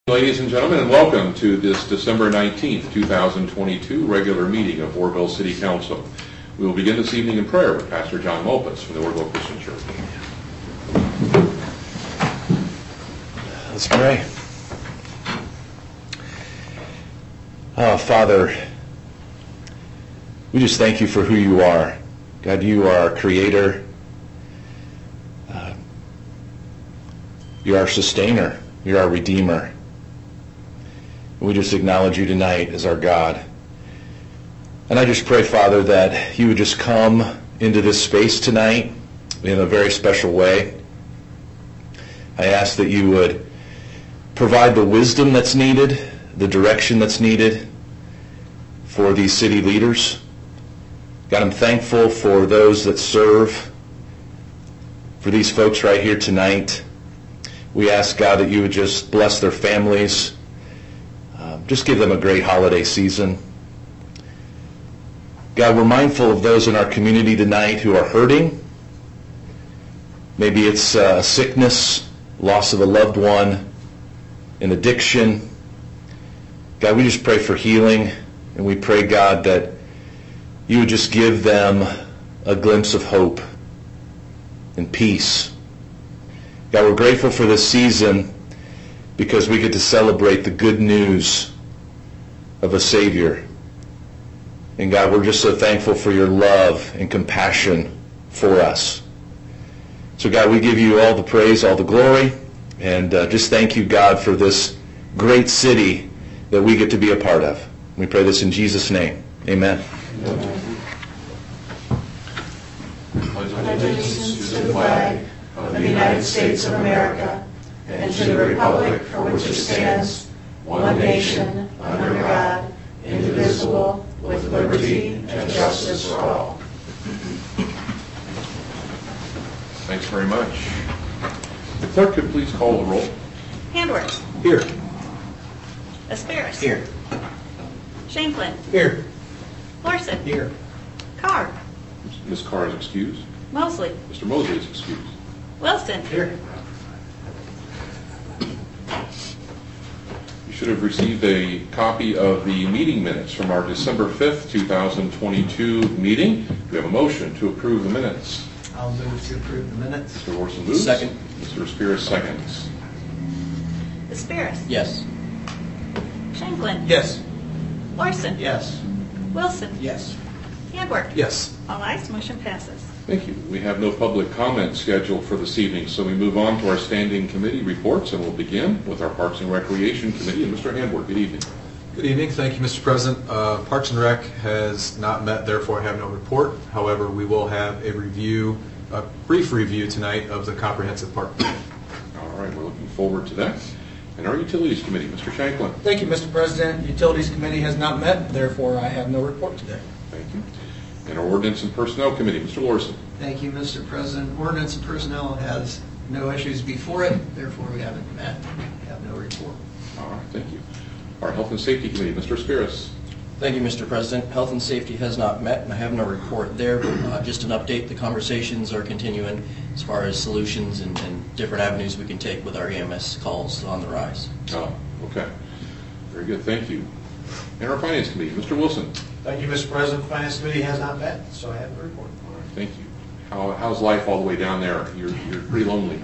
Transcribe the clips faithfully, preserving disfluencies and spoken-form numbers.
Ladies and gentlemen, and welcome to this December nineteenth, two thousand twenty-two regular meeting of Orrville City Council. We will begin this evening in prayer with Pastor John Malpas from the Orrville Christian Church. Let's pray. Oh, Father, we just thank you for who you are. God, you are our creator. Uh, you're our sustainer. You're our redeemer. We just acknowledge you tonight as our God. And I just pray, Father, that you would just come into this space tonight in a very special way. I ask that you would provide the wisdom that's needed, the direction that's needed for these city leaders. God, I'm thankful for those that serve, for these folks right here tonight. We ask, God, that you would just bless their families. Um, just give them a great holiday season. God, we're mindful of those in our community tonight who are hurting. Maybe it's uh, sickness, loss of a loved one, an addiction. God, we just pray for healing, and we pray, God, that you would just give them a glimpse of hope and peace. God, we're grateful for this season because we get to celebrate the good news of a Savior. And God, we're just so thankful for your love and compassion for us. So God, we give you all the praise, all the glory, and uh, just thank you, God, for this great city that we get to be a part of. We pray this in Jesus' name. Amen. Amen. Allegiance to the flag of the United States of America and to the republic for which it stands, one nation, under God, indivisible, with liberty and justice for all. Thanks very much. The clerk could please call the roll. Handworth. Here. Asparis. Here. Shanklin. Here. Larson. Here. Carr. Miz Carr is excused. Mosley. Mister Mosley is excused. Wilson. Here. You should have received a copy of the meeting minutes from our December fifth, two thousand twenty-two meeting. Do we have a motion to approve the minutes? I'll move to approve the minutes. Mister Orson moves. Second. Mister Asparis seconds. Asparis. Yes. Shanklin. Yes. Larson. Yes. Wilson. Yes. Handworth. Yes. All ayes, motion passes. Thank you. We have no public comment scheduled for this evening, so we move on to our standing committee reports, and we'll begin with our Parks and Recreation Committee. And Mister Handworth, good evening. Good evening. Thank you, Mister President. Uh, Parks and Rec has not met, therefore I have no report. However, we will have a review, a brief review tonight of the comprehensive park. All right, we're looking forward to that. And our Utilities Committee, Mister Shanklin. Thank you, Mister President. Utilities Committee has not met, therefore I have no report today. Thank you. And our Ordinance and Personnel Committee, Mister Larson. Thank you, Mister President. Ordinance and Personnel has no issues before it, therefore we haven't met. We have no report. All right, thank you. Our Health and Safety Committee, Mister Asparis. Thank you, Mister President. Health and Safety has not met, and I have no report there. Uh, just an update, the conversations are continuing as far as solutions and, and different avenues we can take with our E M S calls on the rise. Oh, okay. Very good, thank you. And our Finance Committee, Mister Wilson. Thank you, Mister President. Finance Committee has not met, so I have a report. All right, thank you. How, how's life all the way down there? You're, you're pretty lonely.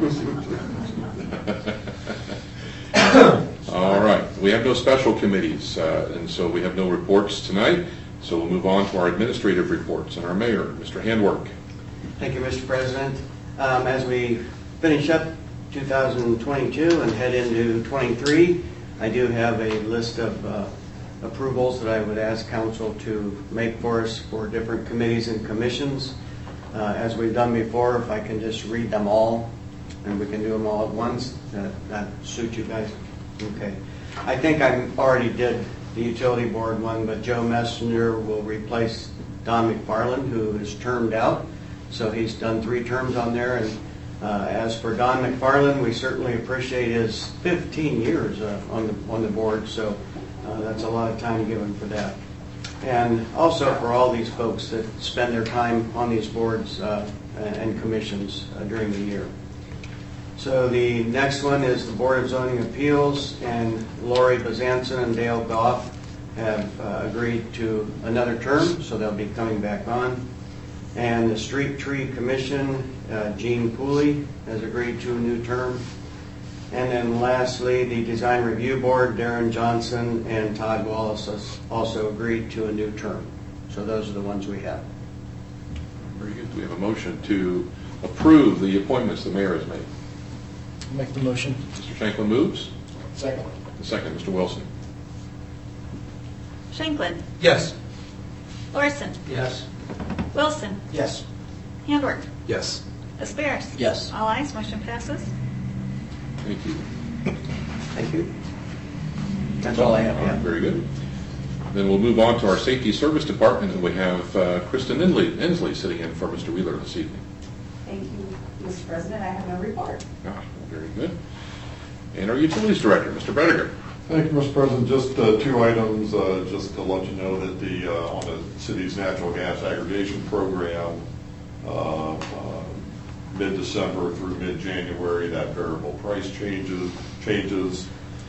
All right. We have no special committees, uh, and so we have no reports tonight. So we'll move on to our administrative reports. And our mayor, Mister Handwork. Thank you, Mister President. Um, as we finish up two thousand twenty-two and head into twenty-three, I do have a list of uh, approvals that I would ask council to make for us for different committees and commissions. Uh, as we've done before, if I can just read them all, and we can do them all at once, that, that suit you guys. Okay. I think I already did the utility board one, but Joe Messenger will replace Don McFarland, who is termed out. So he's done three terms on there. And uh, as for Don McFarland, we certainly appreciate his fifteen years uh, on the on the board. So uh, that's a lot of time given for that. And also for all these folks that spend their time on these boards uh, and commissions uh, during the year. So the next one is the Board of Zoning Appeals, and Lori Bazanson and Dale Goff have uh, agreed to another term, so they'll be coming back on. And the Street Tree Commission, uh, Gene Pooley has agreed to a new term. And then lastly, the Design Review Board, Darren Johnson and Todd Wallace has also agreed to a new term. So those are the ones we have. Very good. Do we have a motion to approve the appointments the mayor has made? Make the motion. Mister Shanklin moves. Second. The second, Mister Wilson. Shanklin. Yes. Larson. Yes. Wilson. Yes. Handwork. Yes. Aspirus. Yes. All ayes, motion passes. Thank you. Thank you. That's all I have. All right, Yeah. very good. Then we'll move on to our Safety Service Department, and we have uh, Kristen Inslee, Inslee sitting in for Mister Wheeler this evening. Thank you, Mister President. I have no report. Ah, very good. And our Utilities Director, Mister Brediger. Thank you, Mister President. Just uh, two items, uh, just to let you know that the uh, on the city's natural gas aggregation program, uh, uh, mid-December through mid-January, that variable price changes. changes.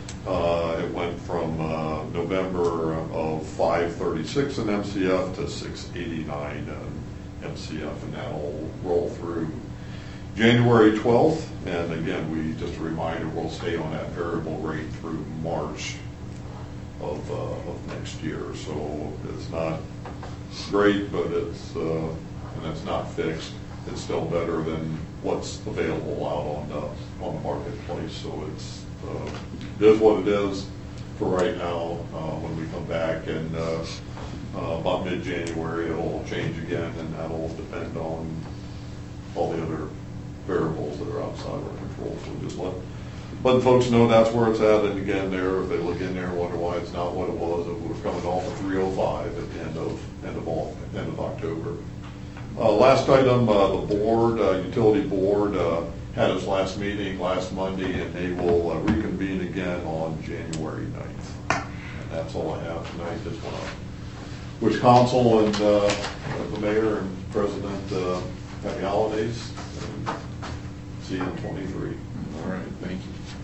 Uh, it went from uh, November of five thirty-six an M C F to six eighty-nine an M C F, and that'll roll through January twelfth, and again, we just a reminder, we'll stay on that variable rate through March of, uh, of next year. So it's not great, but it's uh, and it's not fixed. It's still better than what's available out on the on the marketplace. So it's uh, it is what it is for right now. Uh, when we come back and uh, uh, about mid-January, it'll change again, and that'll depend on all the other variables that are outside our control. So just let let folks know that's where it's at. And again, there, if they look in there and wonder why it's not what it was, it was coming off of three oh five at the end of end of all, end of October. Uh, last item, uh, the board, uh, utility board, uh, had its last meeting last Monday, and they will uh, reconvene again on January ninth. And that's all I have tonight. Just want to wish council and uh, the mayor and president uh, happy holidays. And see you in twenty-three. All right, thank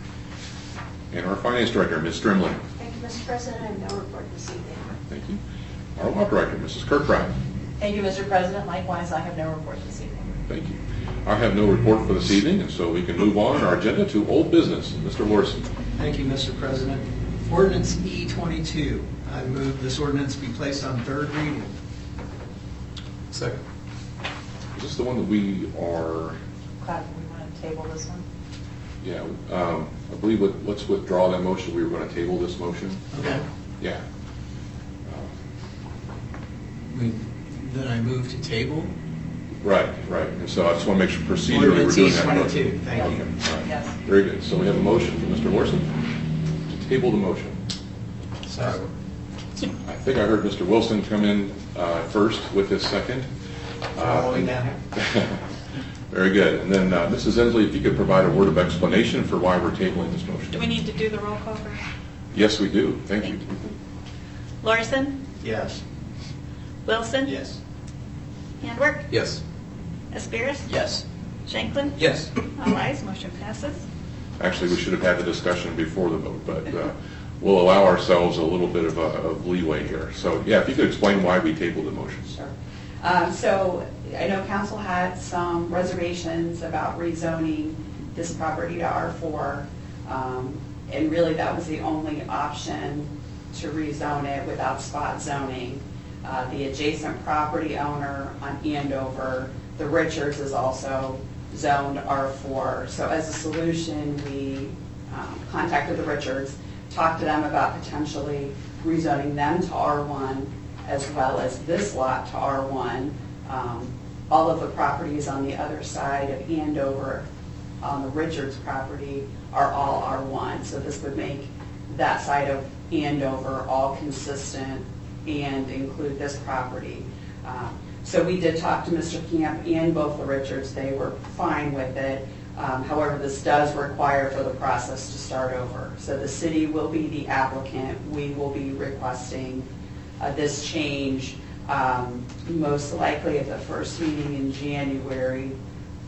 you. And our Finance Director, Miz Strimling. Thank you, Mister President. I have no report this evening. Thank you. Our Law Director, Missus Kirkbride. Thank you, Mister President. Likewise, I have no report this evening. Thank you. I have no report for this evening, and so we can move on in our agenda to old business. Mister Larson. Thank you, Mister President. Ordinance E twenty-two. I move this ordinance be placed on third reading. Second. Is this the one that we are, Clap, we want to table this one? yeah, um, I believe, what- let's withdraw that motion. We were going to table this motion. Okay. Yeah. We- Then I move to table. Right, right. And so I just want to make sure procedurally we're Ordinance doing E that. twenty-two. Thank Okay, you. all right. Yes. Very good. So we have a motion from Mister Larson to table the motion. Sorry. I think I heard Mister Wilson come in uh, first with his second. Uh, Following that. Very good. And then uh, Missus Inslee, if you could provide a word of explanation for why we're tabling this motion. Do we need to do the roll call first? Yes, we do. Thank you. Larson. Yes. Wilson. Yes. Handwork. Yes. Aspirus. Yes. Shanklin. Yes. All ayes, motion passes. Actually, we should have had the discussion before the vote, but uh, we'll allow ourselves a little bit of, a, of leeway here. So, yeah, if you could explain why we tabled the motion. Sure. Um, so I know council had some reservations about rezoning this property to R four. Um, and really that was the only option to rezone it without spot zoning. Uh, the adjacent property owner on Andover, the Richards, is also zoned R four. So as a solution, we um, contacted the Richards, talked to them about potentially rezoning them to R one, as well as this lot to R one. Um, all of the properties on the other side of Andover, on the Richards property, are all R one. So this would make that side of Andover all consistent and include this property. Um, so we did talk to Mister Camp and both the Richards. They were fine with it. Um, however, this does require for the process to start over. So the city will be the applicant. We will be requesting uh, this change, um, most likely at the first meeting in January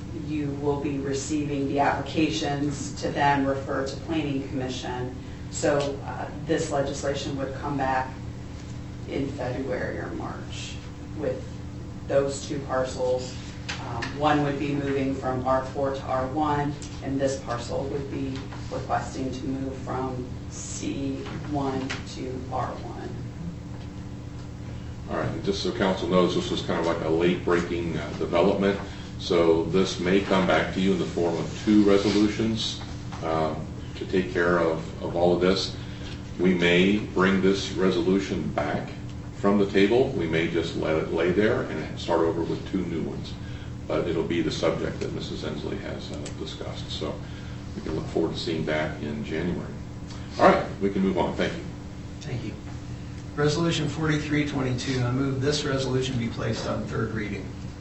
you will be receiving the applications to then refer to Planning Commission. So uh, this legislation would come back in February or March with those two parcels. Um, one would be moving from R four to R one, and this parcel would be requesting to move from C one to R one. All right, and just so council knows, this was kind of like a late-breaking uh, development, so this may come back to you in the form of two resolutions um, to take care of, of all of this. We may bring this resolution back from the table. We may just let it lay there and start over with two new ones. But it'll be the subject that Missus Ensley has uh, discussed. So we can look forward to seeing that in January. All right, we can move on. Thank you. Thank you. Resolution forty-three twenty-two, I move this resolution be placed on third reading.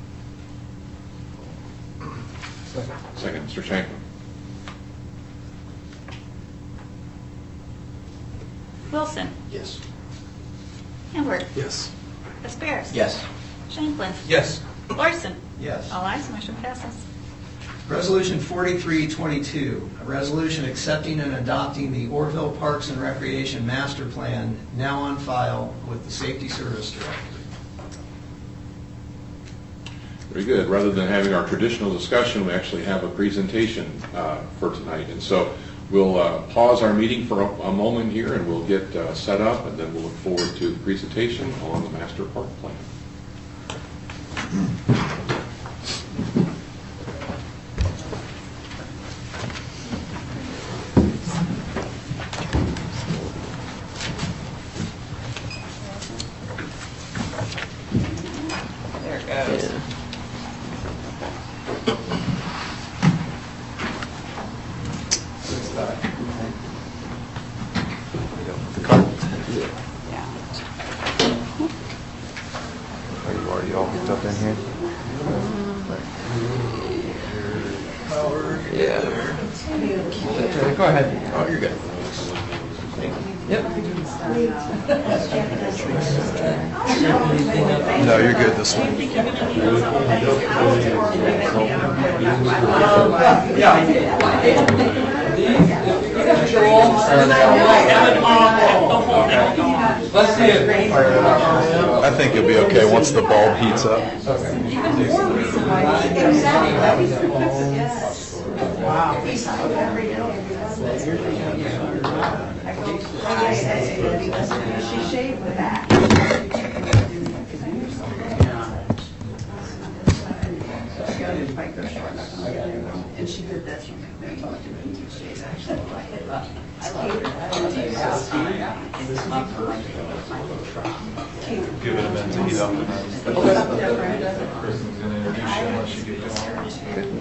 Second. Second, Mister Shanklin. Wilson. Yes. Handwork. Yes. Asperis. Yes. Shanklin. Yes. Larson. Yes. All ayes, motion passes. Resolution forty-three twenty-two, a resolution accepting and adopting the Orville Parks and Recreation Master Plan, now on file with the Safety Service Director. Very good. Rather than having our traditional discussion, we actually have a presentation uh, for tonight. And so we'll uh, pause our meeting for a, a moment here, and we'll get uh, set up, and then we'll look forward to the presentation on the Master Park Plan. There it goes. Are you already all hooked up in here? Yeah. Go ahead. Oh, you're good. Yep. No, you're good this one. Let's see it. I think you'll be okay once the bulb heats up. Wow. She shaved the back. And she did this one. She's actually like it. I love her. Give it a minute to heat up. Kristen's going to introduce you once you get going.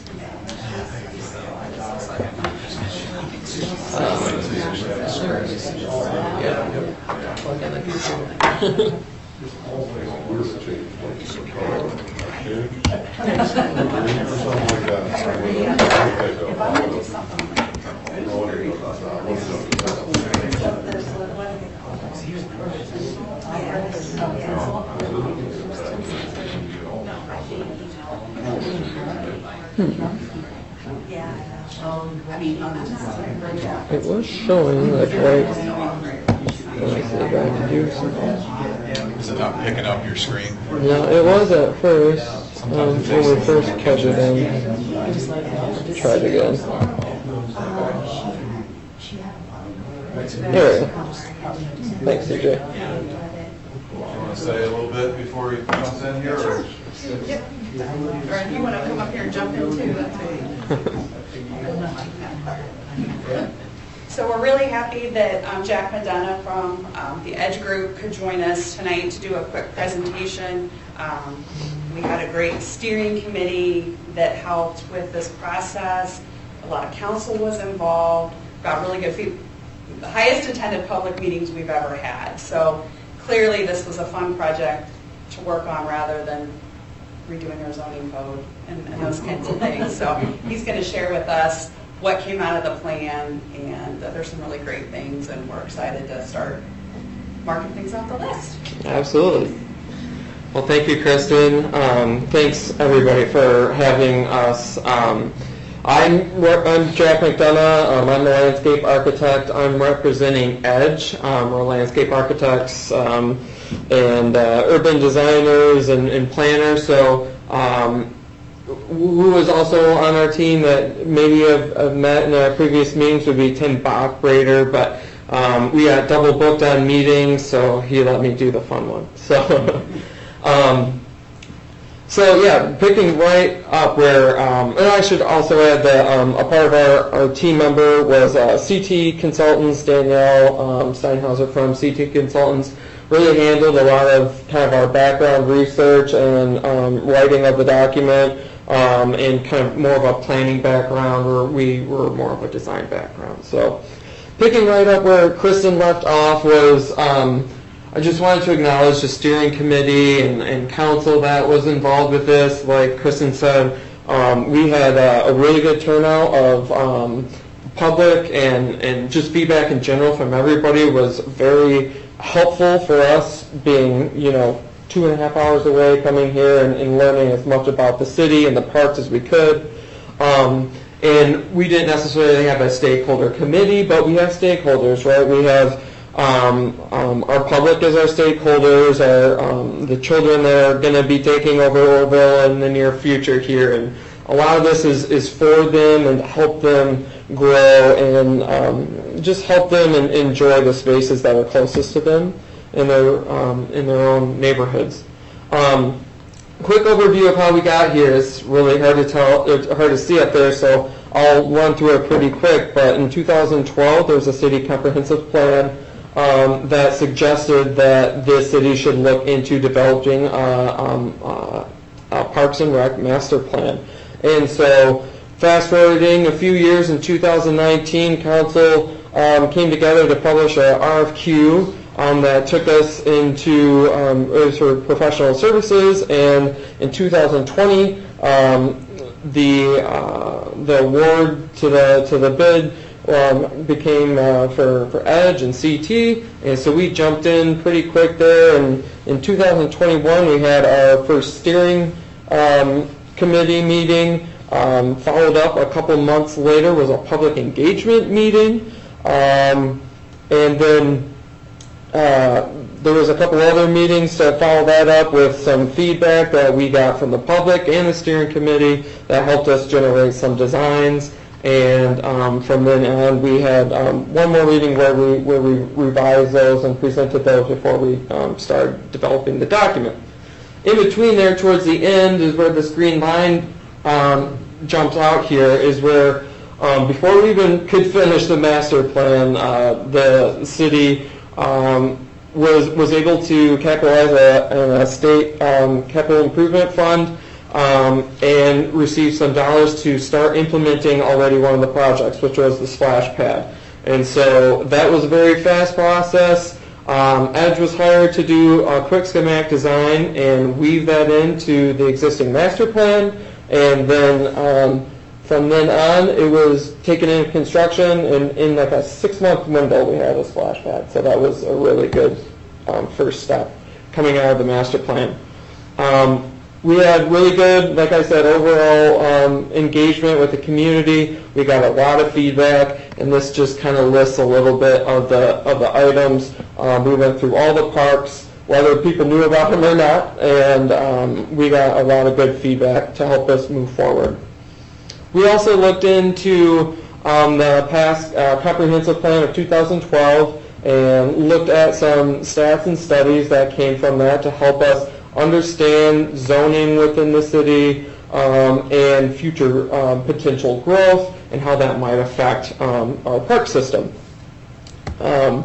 It was showing like right. Let me see if I can do something. Is it not picking up your screen? No, it was at first. Um, when we first kept it in. Try it again. There we go. Thanks, C J. You want to say a little bit before he comes in here? Or? Yep. Or if you want to come up here and jump in too, that's fine. So we're really happy that um, Jack Medina from um, the EDGE Group could join us tonight to do a quick presentation. Um, we had a great steering committee that helped with this process. A lot of council was involved. Got really good feedback. The highest attended public meetings we've ever had. So clearly this was a fun project to work on rather than redoing our zoning code and, and those kinds of things. So he's going to share with us what came out of the plan, and uh, there's some really great things, and we're excited to start marking things off the list. Absolutely. Well, thank you, Kristen. Um, thanks, everybody, for having us. Um, I'm, I'm Jack McDonough. Um, I'm the landscape architect. I'm representing EDGE. Um, we're landscape architects um, and uh, urban designers and, and planners. So um, who was also on our team that maybe have, have met in our previous meetings would be Tim Bachbrader, but um, we got double booked on meetings, so he let me do the fun one. So. Um, so yeah, picking right up where, um, and I should also add that um, a part of our, our team member was uh, C T Consultants. Danielle um, Steinhauser from C T Consultants really handled a lot of kind of our background research and um, writing of the document, um, and kind of more of a planning background, where we were more of a design background. So picking right up where Kristen left off was, um, I just wanted to acknowledge the steering committee and, and council that was involved with this. Like Kristen said, um, we had a, a really good turnout of um, public and, and just feedback in general from everybody was very helpful for us, being, you know, two and a half hours away, coming here and, and learning as much about the city and the parks as we could. Um, and we didn't necessarily have a stakeholder committee, but we have stakeholders, right? We have Um, um, our public as our stakeholders, our, um, the children that are going to be taking over Orville in the near future here. And a lot of this is, is for them and to help them grow and um, just help them and enjoy the spaces that are closest to them in their, um, in their own neighborhoods. Um, quick overview of how we got here. It's really hard to tell, hard to see up there, so I'll run through it pretty quick. But in two thousand twelve, there was a city comprehensive plan Um, that suggested that this city should look into developing uh, um, uh, a Parks and Rec master plan. And so fast forwarding a few years, in two thousand nineteen, council um, came together to publish a R F Q um, that took us into um, it was for professional services, and in two thousand twenty um, the uh, the award to the to the bid Um, became uh, for, for EDGE and C T, and so we jumped in pretty quick there, and in two thousand twenty-one we had our first steering um, committee meeting. Um, followed up a couple months later was a public engagement meeting, um, and then uh, there was a couple other meetings to follow that up with some feedback that we got from the public and the steering committee that helped us generate some designs. And um, from then on, we had um, one more meeting where we where we revised those and presented those before we um, started developing the document. In between there, towards the end, is where this green line um, jumps out here, is where um, before we even could finish the master plan, uh, the city um, was was able to capitalize a, a state um, capital improvement fund. Um, and received some dollars to start implementing already one of the projects, which was the splash pad. And so that was a very fast process. Um, EDGE was hired to do a quick schematic design and weave that into the existing master plan. And then um, from then on, it was taken into construction, and in like a six-month window, we had a splash pad. So that was a really good um, first step coming out of the master plan. Um, We had really good, like I said, overall um, engagement with the community. We got a lot of feedback, and this just kind of lists a little bit of the of the items. Um, we went through all the parks, whether people knew about them or not, and um, we got a lot of good feedback to help us move forward. We also looked into um, the past uh, comprehensive plan of two thousand twelve and looked at some stats and studies that came from that to help us understand zoning within the city um, and future um, potential growth and how that might affect um, our park system. Um,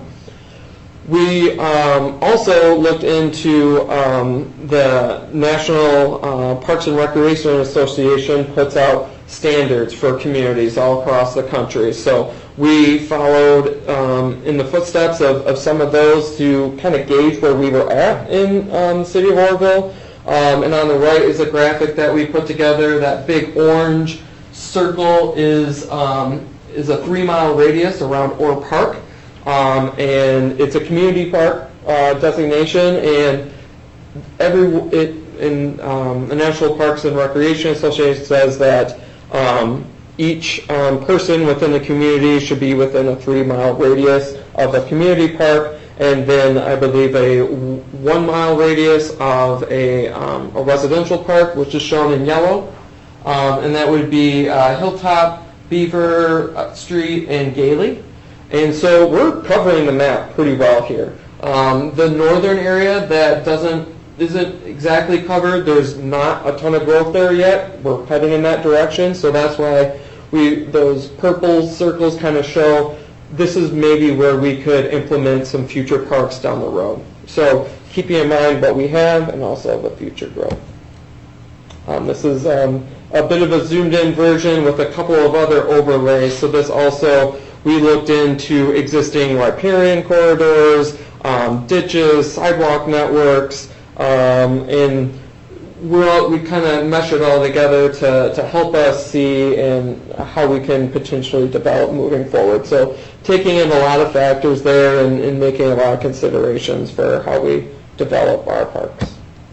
we um, also looked into um, the National uh, Parks and Recreation Association puts out standards for communities all across the country. So we followed um, in the footsteps of, of some of those to kind of gauge where we were at in um, the city of Orville. Um, and on the right is a graphic that we put together. That big orange circle is um, is a three mile radius around Orr Park. Um, and it's a community park uh, designation. And every it in um, the National Parks and Recreation Association says that um, each um, person within the community should be within a three-mile radius of a community park, and then I believe a one-mile radius of a, um, a residential park, which is shown in yellow, um, and that would be uh, Hilltop, Beaver Street, and Gailey. And so we're covering the map pretty well here. Um, the northern area that doesn't isn't exactly covered, there's not a ton of growth there yet. We're heading in that direction, so that's why we those purple circles kind of show this is maybe where we could implement some future parks down the road. So keeping in mind what we have and also the future growth. Um, this is um, a bit of a zoomed in version with a couple of other overlays. So this also, we looked into existing riparian corridors, um, ditches, sidewalk networks, um, and we're, we kind of mesh it all together to, to help us see and how we can potentially develop moving forward. So taking in a lot of factors there and, and making a lot of considerations for how we develop our parks.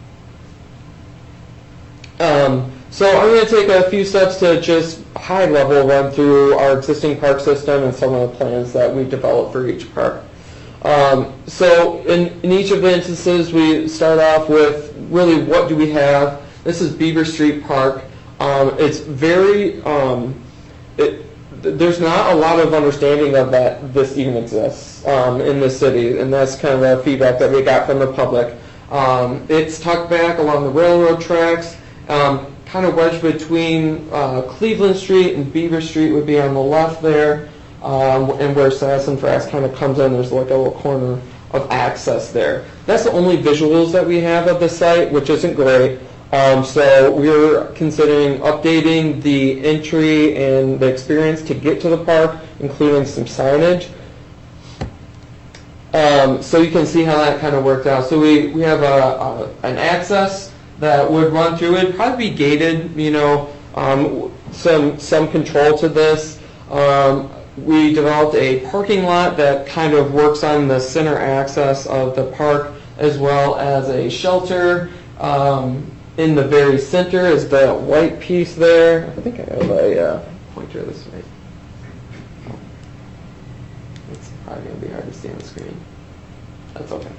Um, so I'm going to take a few steps to just high level run through our existing park system and some of the plans that we developed for each park. Um, so in, in each of the instances, we start off with really what do we have. This is Beaver Street Park. Um, it's very, um, it, there's not a lot of understanding of that this even exists um, in the city, and that's kind of the feedback that we got from the public. Um, it's tucked back along the railroad tracks, um, kind of wedged between uh, Cleveland Street and Beaver Street would be on the left there. Um, and where Sassafras kind of comes in, there's like a little corner of access there. That's the only visuals that we have of the site, which isn't great. Um, so we're considering updating the entry and the experience to get to the park, including some signage. Um, so you can see how that kind of worked out. So we, we have a, a, an access that would run through it, probably be gated, you know, um, some, some control to this. Um, We developed a parking lot that kind of works on the center access of the park, as well as a shelter. Um, in the very center is the white piece there. I think I have a uh, pointer this way. Oh. It's probably going to be hard to see on the screen. That's okay.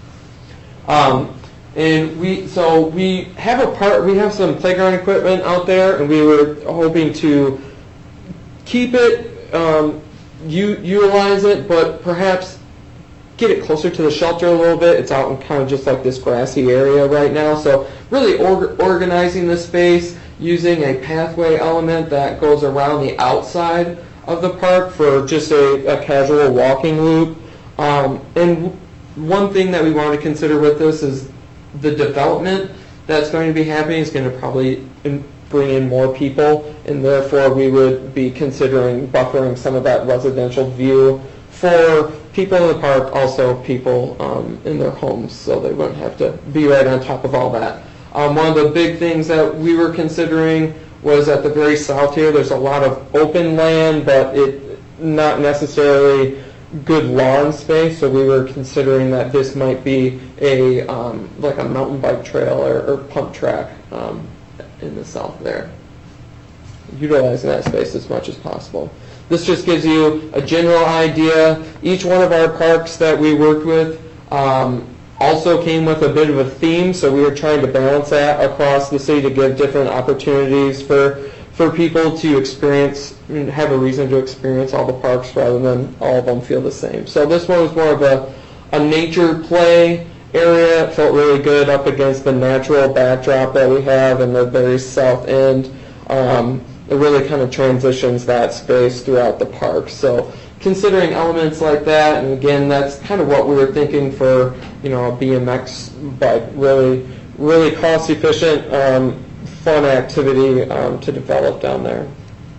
Um, and we so we have a part. We have some playground equipment out there, and we were hoping to keep it. Um, you utilize it, but perhaps get it closer to the shelter a little bit. It's out in kind of just like this grassy area right now. So really or organizing the space, using a pathway element that goes around the outside of the park for just a, a casual walking loop. Um, and one thing that we want to consider with this is the development that's going to be happening is going to probably in, bring in more people, and therefore we would be considering buffering some of that residential view for people in the park, also people um, in their homes, so they wouldn't have to be right on top of all that. Um, one of the big things that we were considering was at the very south here, there's a lot of open land, but it not necessarily good lawn space, so we were considering that this might be a um, like a mountain bike trail or, or pump track um, in the south there, utilizing that space as much as possible. This just gives you a general idea. Each one of our parks that we worked with um, also came with a bit of a theme, so we were trying to balance that across the city to give different opportunities for for people to experience and have a reason to experience all the parks rather than all of them feel the same. So this one was more of a, a nature play area. It felt really good up against the natural backdrop that we have in the very south end. Um, it really kind of transitions that space throughout the park. So considering elements like that, and again, that's kind of what we were thinking for, you know, a B M X bike, really, really cost efficient, um, fun activity um, to develop down there.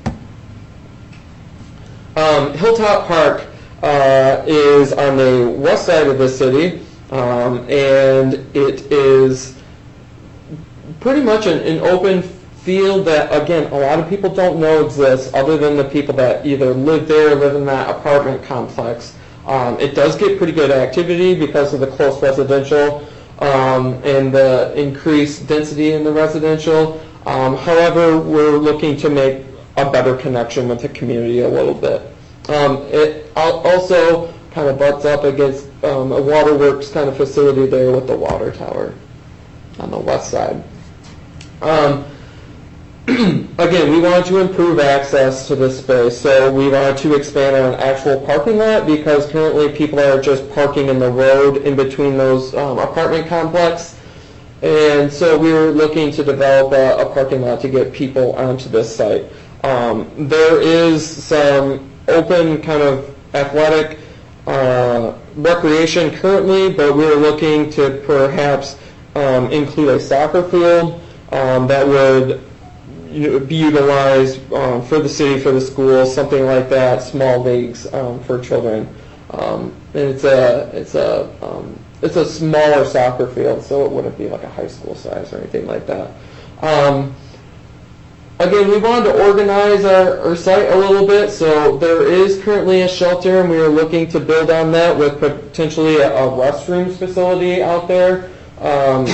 Um, Hilltop Park uh, is on the west side of the city. Um, and it is pretty much an, an open field that, again, a lot of people don't know exists other than the people that either live there or live in that apartment complex. Um, it does get pretty good activity because of the close residential um, and the increased density in the residential. Um, however, we're looking to make a better connection with the community a little bit. Um, it al- also kind of butts up against um, a waterworks kind of facility there with the water tower on the west side. Um, again, we want to improve access to this space, so we want to expand on an actual parking lot because currently people are just parking in the road in between those um, apartment complex. And so we were looking to develop a, a parking lot to get people onto this site. Um, there is some open kind of athletic uh, recreation currently, but we're looking to perhaps um, include a soccer field um, that would you know, be utilized um, for the city, for the schools, something like that, small leagues um, for children. Um, and it's a it's a um, it's a smaller soccer field, so it wouldn't be like a high school size or anything like that. Um, Again, we wanted to organize our, our site a little bit, so there is currently a shelter, and we are looking to build on that with potentially a, a restrooms facility out there. Um,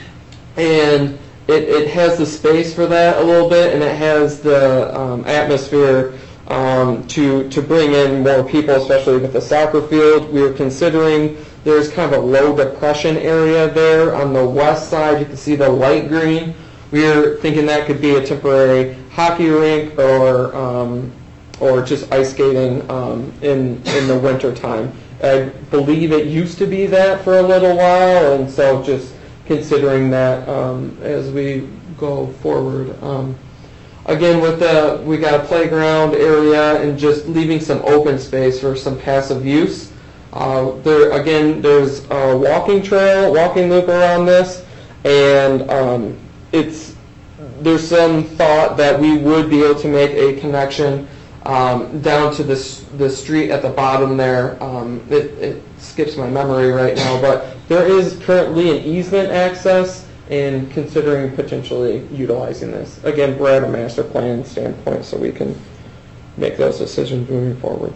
and it, it has the space for that a little bit, and it has the um, atmosphere um, to, to bring in more people, especially with the soccer field. We were considering there's kind of a low depression area there on the west side. You can see the light green. We're thinking that could be a temporary hockey rink or um, or just ice skating um, in in the winter time. I believe it used to be that for a little while, and so just considering that um, as we go forward. Um, again, with the we got a playground area and just leaving some open space for some passive use. Uh, there again, there's a walking trail, walking loop around this, and um, it's there's some thought that we would be able to make a connection um, down to this the street at the bottom there. Um, it, it skips my memory right now, but there is currently an easement access, and considering potentially utilizing this. Again, we're at a master plan standpoint, so we can make those decisions moving forward.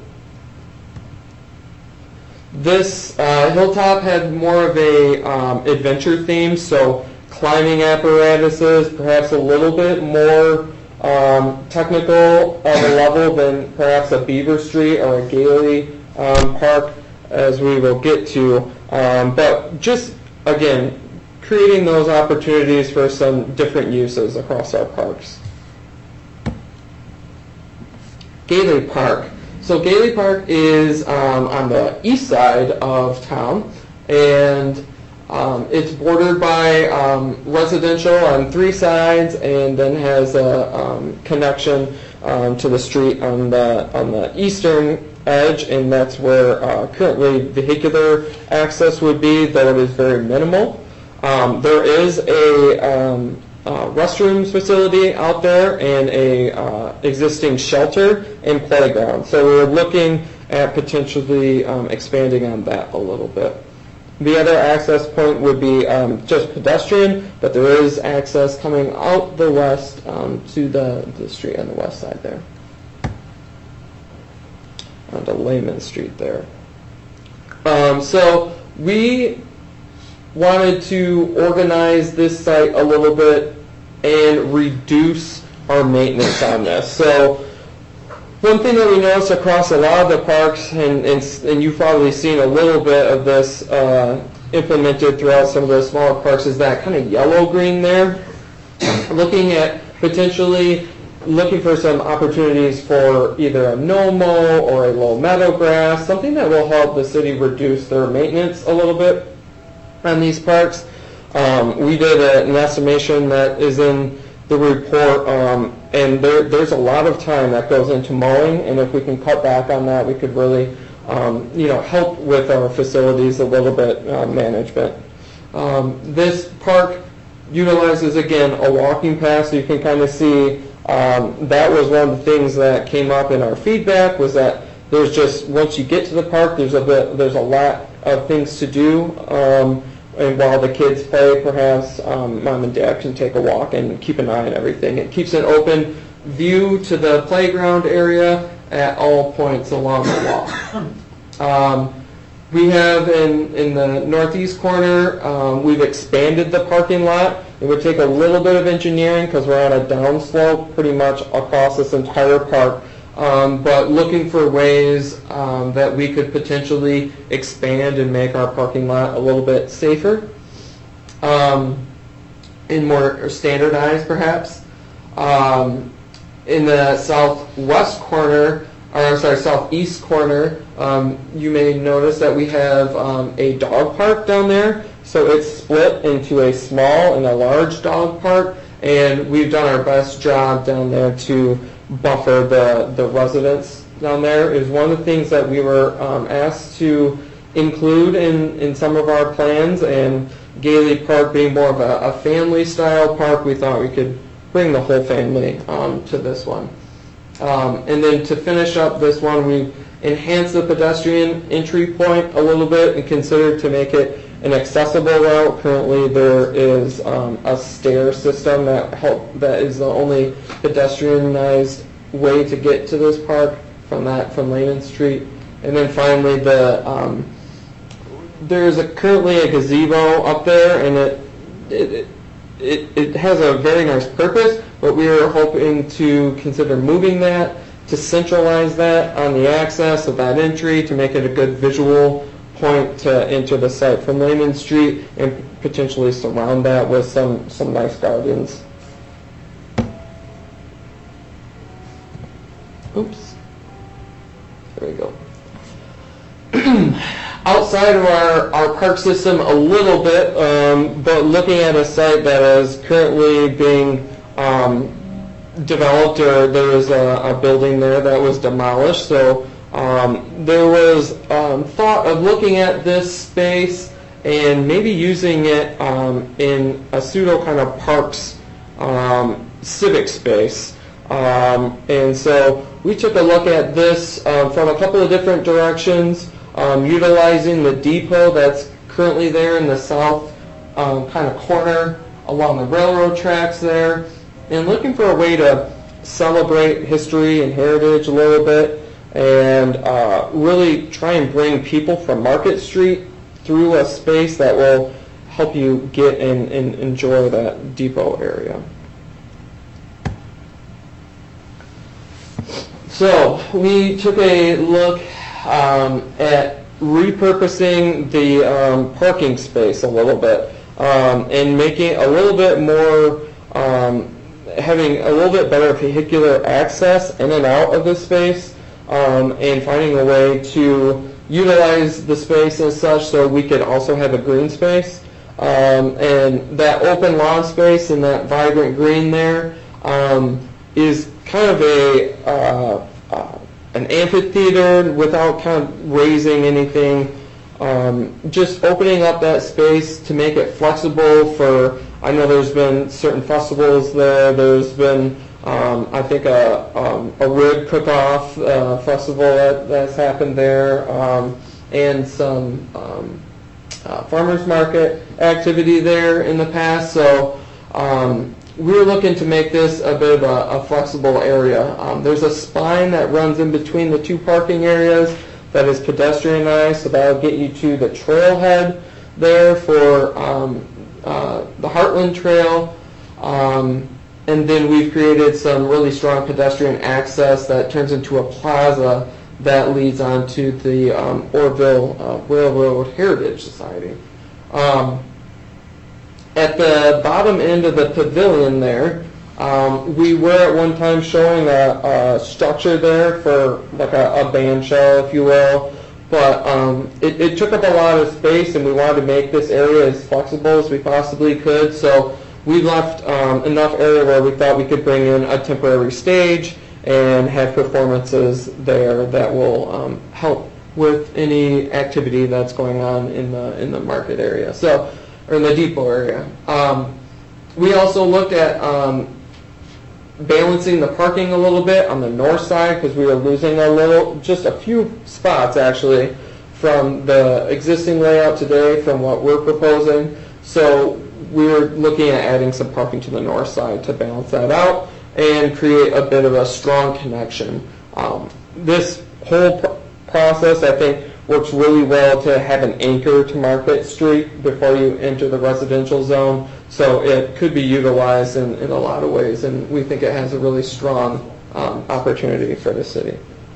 This uh, hilltop had more of a um, adventure theme, so climbing apparatuses, perhaps a little bit more um, technical of a level than perhaps a Beaver Street or a Gailey um, Park, as we will get to. Um, but just, again, creating those opportunities for some different uses across our parks. Gailey Park. So Gailey Park is um, on the east side of town, and um, it's bordered by um, residential on three sides, and then has a um, connection um, to the street on the on the eastern edge, and that's where uh, currently vehicular access would be, though it is very minimal. Um, there is a um, uh, restrooms facility out there and a uh, existing shelter and playground. So we're looking at potentially um, expanding on that a little bit. The other access point would be um, just pedestrian, but there is access coming out the west um, to the, the street on the west side there. Onto Lehman Street there. Um, so we wanted to organize this site a little bit and reduce our maintenance on this. So one thing that we noticed across a lot of the parks, and, and, and you've probably seen a little bit of this uh, implemented throughout some of the smaller parks, is that kind of yellow-green there. Looking at potentially looking for some opportunities for either a no-mow or a low meadow grass, something that will help the city reduce their maintenance a little bit on these parks. Um, we did a, an estimation that is in the report, um, and there, there's a lot of time that goes into mowing, and if we can cut back on that, we could really um, you know, help with our facilities a little bit, uh, management. Um, this park utilizes, again, a walking path, so you can kind of see um, that was one of the things that came up in our feedback, was that there's just, once you get to the park, there's a bit, there's a lot of things to do. Um, And while the kids play, perhaps um, mom and dad can take a walk and keep an eye on everything. It keeps an open view to the playground area at all points along the walk. Um, we have in, in the northeast corner, um, we've expanded the parking lot. It would take a little bit of engineering because we're on a downslope pretty much across this entire park. Um, but looking for ways um, that we could potentially expand and make our parking lot a little bit safer um, and more standardized, perhaps. Um, in the southwest corner, or sorry, southeast corner, um, you may notice that we have um, a dog park down there. So it's split into a small and a large dog park, and we've done our best job down there to buffer the, the residents down there. It was one of the things that we were um, asked to include in, in some of our plans, and Gailey Park being more of a, a family-style park, we thought we could bring the whole family um, to this one. Um, and then to finish up this one, we enhanced the pedestrian entry point a little bit and considered to make it an accessible route. Currently, there is um, a stair system that help that is the only pedestrianized way to get to this park from that from Lehman Street. And then finally, the um, there's a, currently a gazebo up there, and it it, it it has a very nice purpose. But we are hoping to consider moving that to centralize that on the access of that entry to make it a good visual point to enter the site from Lehman Street, and potentially surround that with some, some nice gardens. Oops. There we go. Outside of our, our park system a little bit, um, but looking at a site that is currently being um, developed, or there is a, a building there that was demolished. So Um, there was um, thought of looking at this space and maybe using it um, in a pseudo kind of parks um, civic space. Um, and so we took a look at this um, from a couple of different directions, um, utilizing the depot that's currently there in the south um, kind of corner along the railroad tracks there, and looking for a way to celebrate history and heritage a little bit, and uh, really try and bring people from Market Street through a space that will help you get and, and enjoy that depot area. So we took a look um, at repurposing the um, parking space a little bit um, and making it a little bit more, um, having a little bit better vehicular access in and out of the space. Um, and finding a way to utilize the space as such so we could also have a green space. Um, and that open lawn space and that vibrant green there um, is kind of a uh, uh, an amphitheater without kind of raising anything. Um, just opening up that space to make it flexible for, I know there's been certain festivals there, there's been Um, I think a, um, a rib cook-off uh, festival that, that's happened there, um, and some um, uh, farmers market activity there in the past. So um, we're looking to make this a bit of a, a flexible area. Um, there's a spine that runs in between the two parking areas that is pedestrianized, so that'll get you to the trailhead there for um, uh, the Heartland Trail. Um, And then we've created some really strong pedestrian access that turns into a plaza that leads onto the um, Orville uh, Railroad Heritage Society. Um, at the bottom end of the pavilion there, um, we were at one time showing a, a structure there for like a, a band show, if you will. But um, it, it took up a lot of space, and we wanted to make this area as flexible as we possibly could. So we left um, enough area where we thought we could bring in a temporary stage and have performances there that will um, help with any activity that's going on in the in the market area, so or in the depot area. Um, we also looked at um, balancing the parking a little bit on the north side because we were losing a little, just a few spots actually from the existing layout today from what we're proposing. So we were looking at adding some parking to the north side to balance that out and create a bit of a strong connection. Um, this whole pr- process, I think, works really well to have an anchor to Market Street before you enter the residential zone. So it could be utilized in, in a lot of ways, and we think it has a really strong um, opportunity for the city.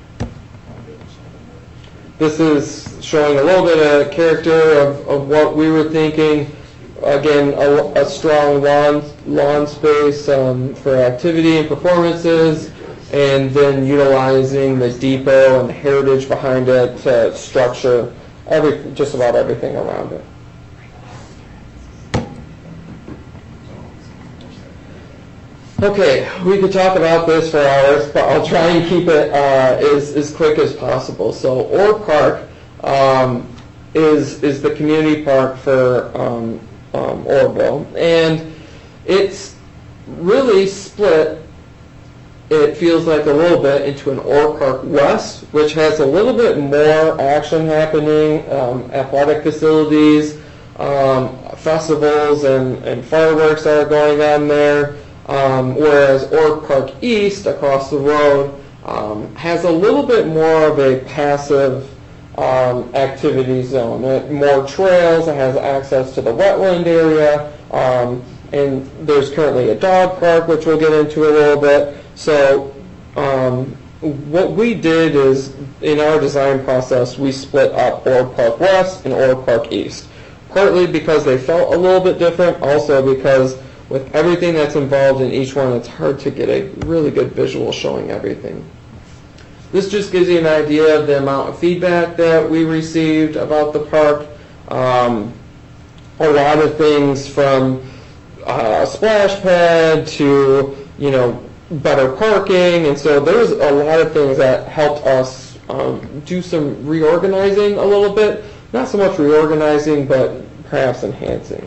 This is showing a little bit of character of, of what we were thinking. Again, a, a strong lawn, lawn space um, for activity and performances, and then utilizing the depot and the heritage behind it to structure every, just about everything around it. Okay, we could talk about this for hours, but I'll try and keep it uh, as, as quick as possible. So Orr Park um, is, is the community park for um, um, Orrville, and it's really split, it feels like a little bit, into an Orr Park West, which has a little bit more action happening, um, athletic facilities, um, festivals and, and fireworks that are going on there. Um, whereas Orr Park East, across the road, um, has a little bit more of a passive um, activity zone. It, more trails, it has access to the wetland area, um, and there's currently a dog park, which we'll get into a little bit. So um, what we did is, in our design process, we split up Orr Park West and Orr Park East, partly because they felt a little bit different, also because with everything that's involved in each one, it's hard to get a really good visual showing everything. This just gives you an idea of the amount of feedback that we received about the park. Um, a lot of things from uh, a splash pad to, you know, better parking, and so there's a lot of things that helped us um, do some reorganizing a little bit. Not so much reorganizing, but perhaps enhancing.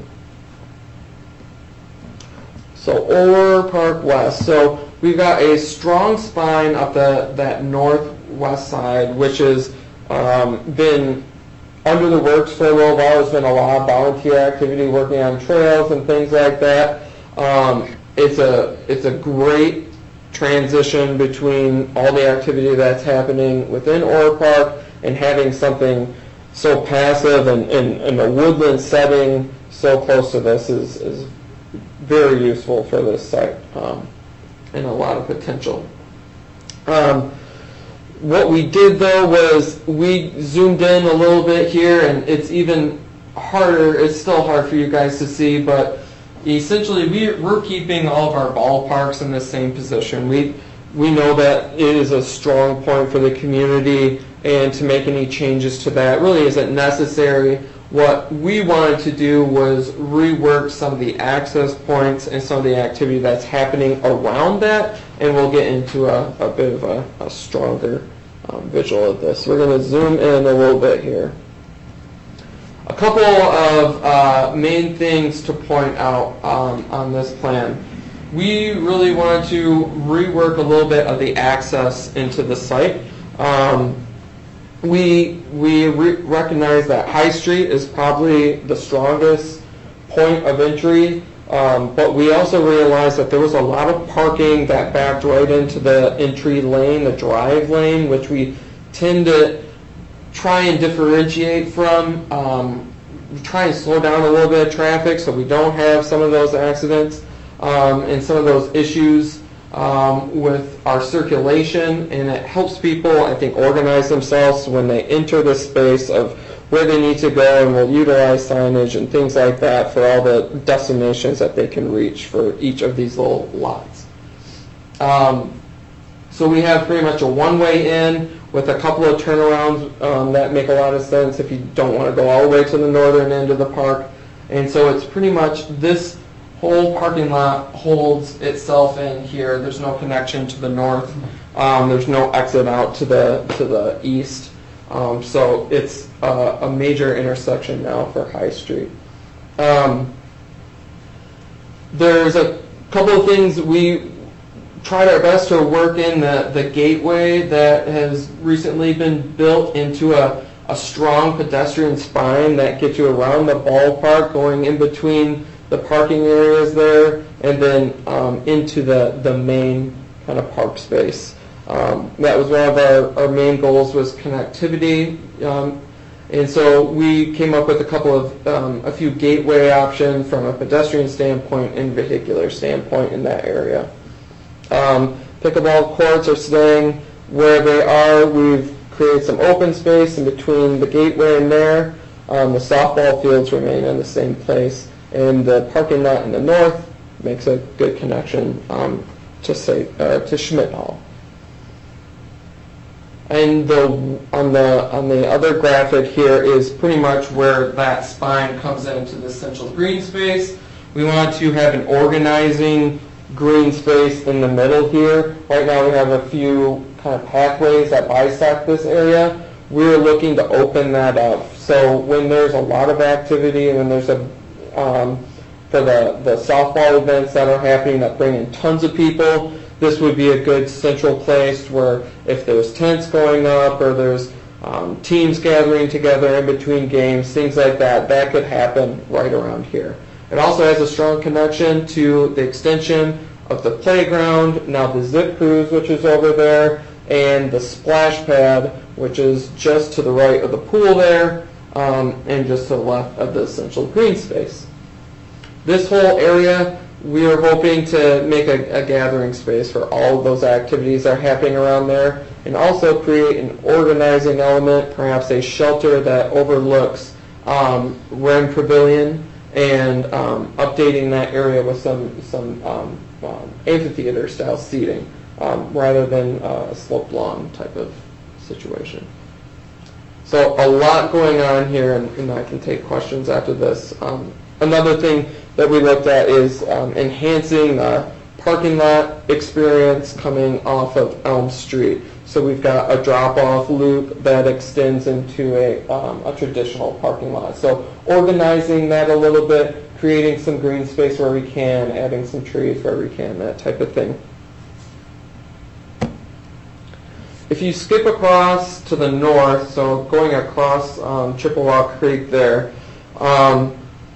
So Orr Park West. So we've got a strong spine up the that northwest side, which has um, been under the works for a little while. There's been a lot of volunteer activity working on trails and things like that. Um, it's a it's a great transition between all the activity that's happening within Orr Park and having something so passive and in a woodland setting so close to this is, is very useful for this site, um, and a lot of potential. Um, what we did though was we zoomed in a little bit here, and it's even harder, it's still hard for you guys to see, but essentially we, we're keeping all of our ballparks in the same position. We, we know that it is a strong point for the community, and to make any changes to that really isn't necessary. What we wanted to do was rework some of the access points and some of the activity that's happening around that, and we'll get into a, a bit of a, a stronger um, visual of this. We're going to zoom in a little bit here. A couple of uh, main things to point out um, on this plan. We really wanted to rework a little bit of the access into the site. Um, We we re recognize that High Street is probably the strongest point of entry, um, but we also realized that there was a lot of parking that backed right into the entry lane, the drive lane, which we tend to try and differentiate from. Um, we try and slow down a little bit of traffic so we don't have some of those accidents um, and some of those issues Um, with our circulation, and it helps people, I think, organize themselves when they enter the space of where they need to go, and we'll utilize signage and things like that for all the destinations that they can reach for each of these little lots. Um, so we have pretty much a one-way in with a couple of turnarounds um, that make a lot of sense if you don't want to go all the way to the northern end of the park. And so it's pretty much this whole parking lot holds itself in here. There's no connection to the north. Um, there's no exit out to the to the east. Um, so it's a, a major intersection now for High Street. Um, there's a couple of things we tried our best to work in the, the gateway that has recently been built into a, a strong pedestrian spine that gets you around the ballpark, going in between the parking areas there, and then um, into the, the main kind of park space. Um, that was one of our, our main goals, was connectivity um, And so we came up with a couple of, um, a few gateway options from a pedestrian standpoint and vehicular standpoint in that area. Um, pickleball courts are staying where they are. We've created some open space in between the gateway and there. Um, the softball fields remain in the same place, and the parking lot in the north makes a good connection um, to say uh, to Schmidt Hall. And the on the on the other graphic here is pretty much where that spine comes into the central green space. We want to have an organizing green space in the middle here. Right now we have a few kind of pathways that bisect this area. We're looking to open that up. So when there's a lot of activity and when there's a um, for the, the softball events that are happening that bring in tons of people, this would be a good central place where if there's tents going up or there's um, teams gathering together in between games, things like that, that could happen right around here. It also has a strong connection to the extension of the playground, now the Zip Cruise, which is over there, and the splash pad, which is just to the right of the pool there, um, and just to the left of the central green space. This whole area, we are hoping to make a, a gathering space for all of those activities that are happening around there, and also create an organizing element, perhaps a shelter that overlooks um, Wren Pavilion, and um, updating that area with some, some um, um, amphitheater-style seating, um, rather than uh, a sloped lawn type of situation. So a lot going on here, and, and I can take questions after this. Um, another thing that we looked at is um, enhancing the parking lot experience coming off of Elm Street. So we've got a drop-off loop that extends into a, um, a traditional parking lot. So organizing that a little bit, creating some green space where we can, adding some trees where we can, that type of thing. If you skip across to the north, so going across um, Chippewa Creek there, um,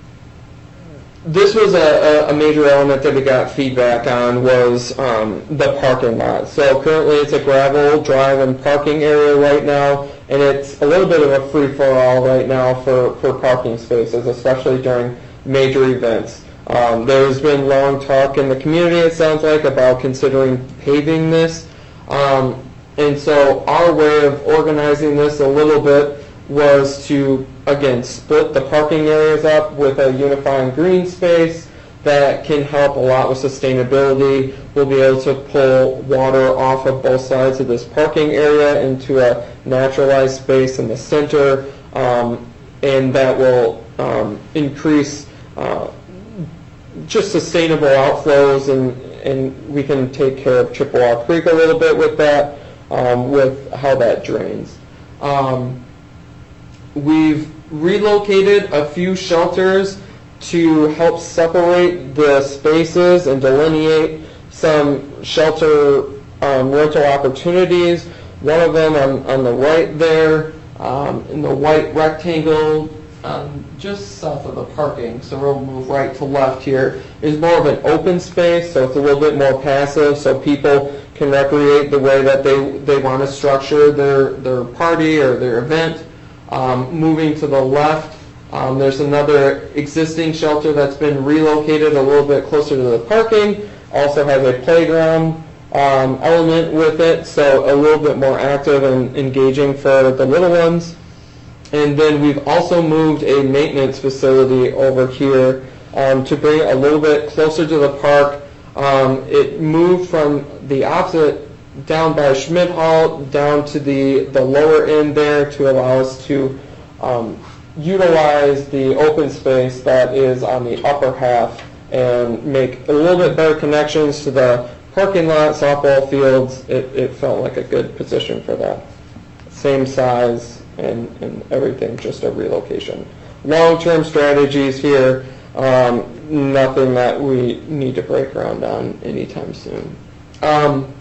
this was a, a major element that we got feedback on was um, the parking lot. So currently it's a gravel drive and parking area right now, and it's a little bit of a free-for-all right now for, for parking spaces, especially during major events. Um, there's been long talk in the community, it sounds like, about considering paving this. Um, and so our way of organizing this a little bit was to, again, split the parking areas up with a unifying green space that can help a lot with sustainability. We'll be able to pull water off of both sides of this parking area into a naturalized space in the center, um, and that will um, increase uh, just sustainable outflows, and, and we can take care of Chippewa Creek a little bit with that, um, with how that drains. Um, We've relocated a few shelters to help separate the spaces and delineate some shelter um, rental opportunities. One of them on, on the right there, um, in the white rectangle, um, just south of the parking, so we'll move right to left here, is more of an open space, so it's a little bit more passive, so people can recreate the way that they, they want to structure their, their party or their event. Um, moving to the left, um, there's another existing shelter that's been relocated a little bit closer to the parking. Also has a playground um, element with it, so a little bit more active and engaging for the little ones. And then we've also moved a maintenance facility over here um, to bring it a little bit closer to the park. Um, it moved from the opposite down by Schmidt Hall down to the, the lower end there to allow us to um, utilize the open space that is on the upper half and make a little bit better connections to the parking lot, softball fields. It, it felt like a good position for that. Same size and, and everything, just a relocation. Long-term strategies here, um, nothing that we need to break ground on anytime soon. Um,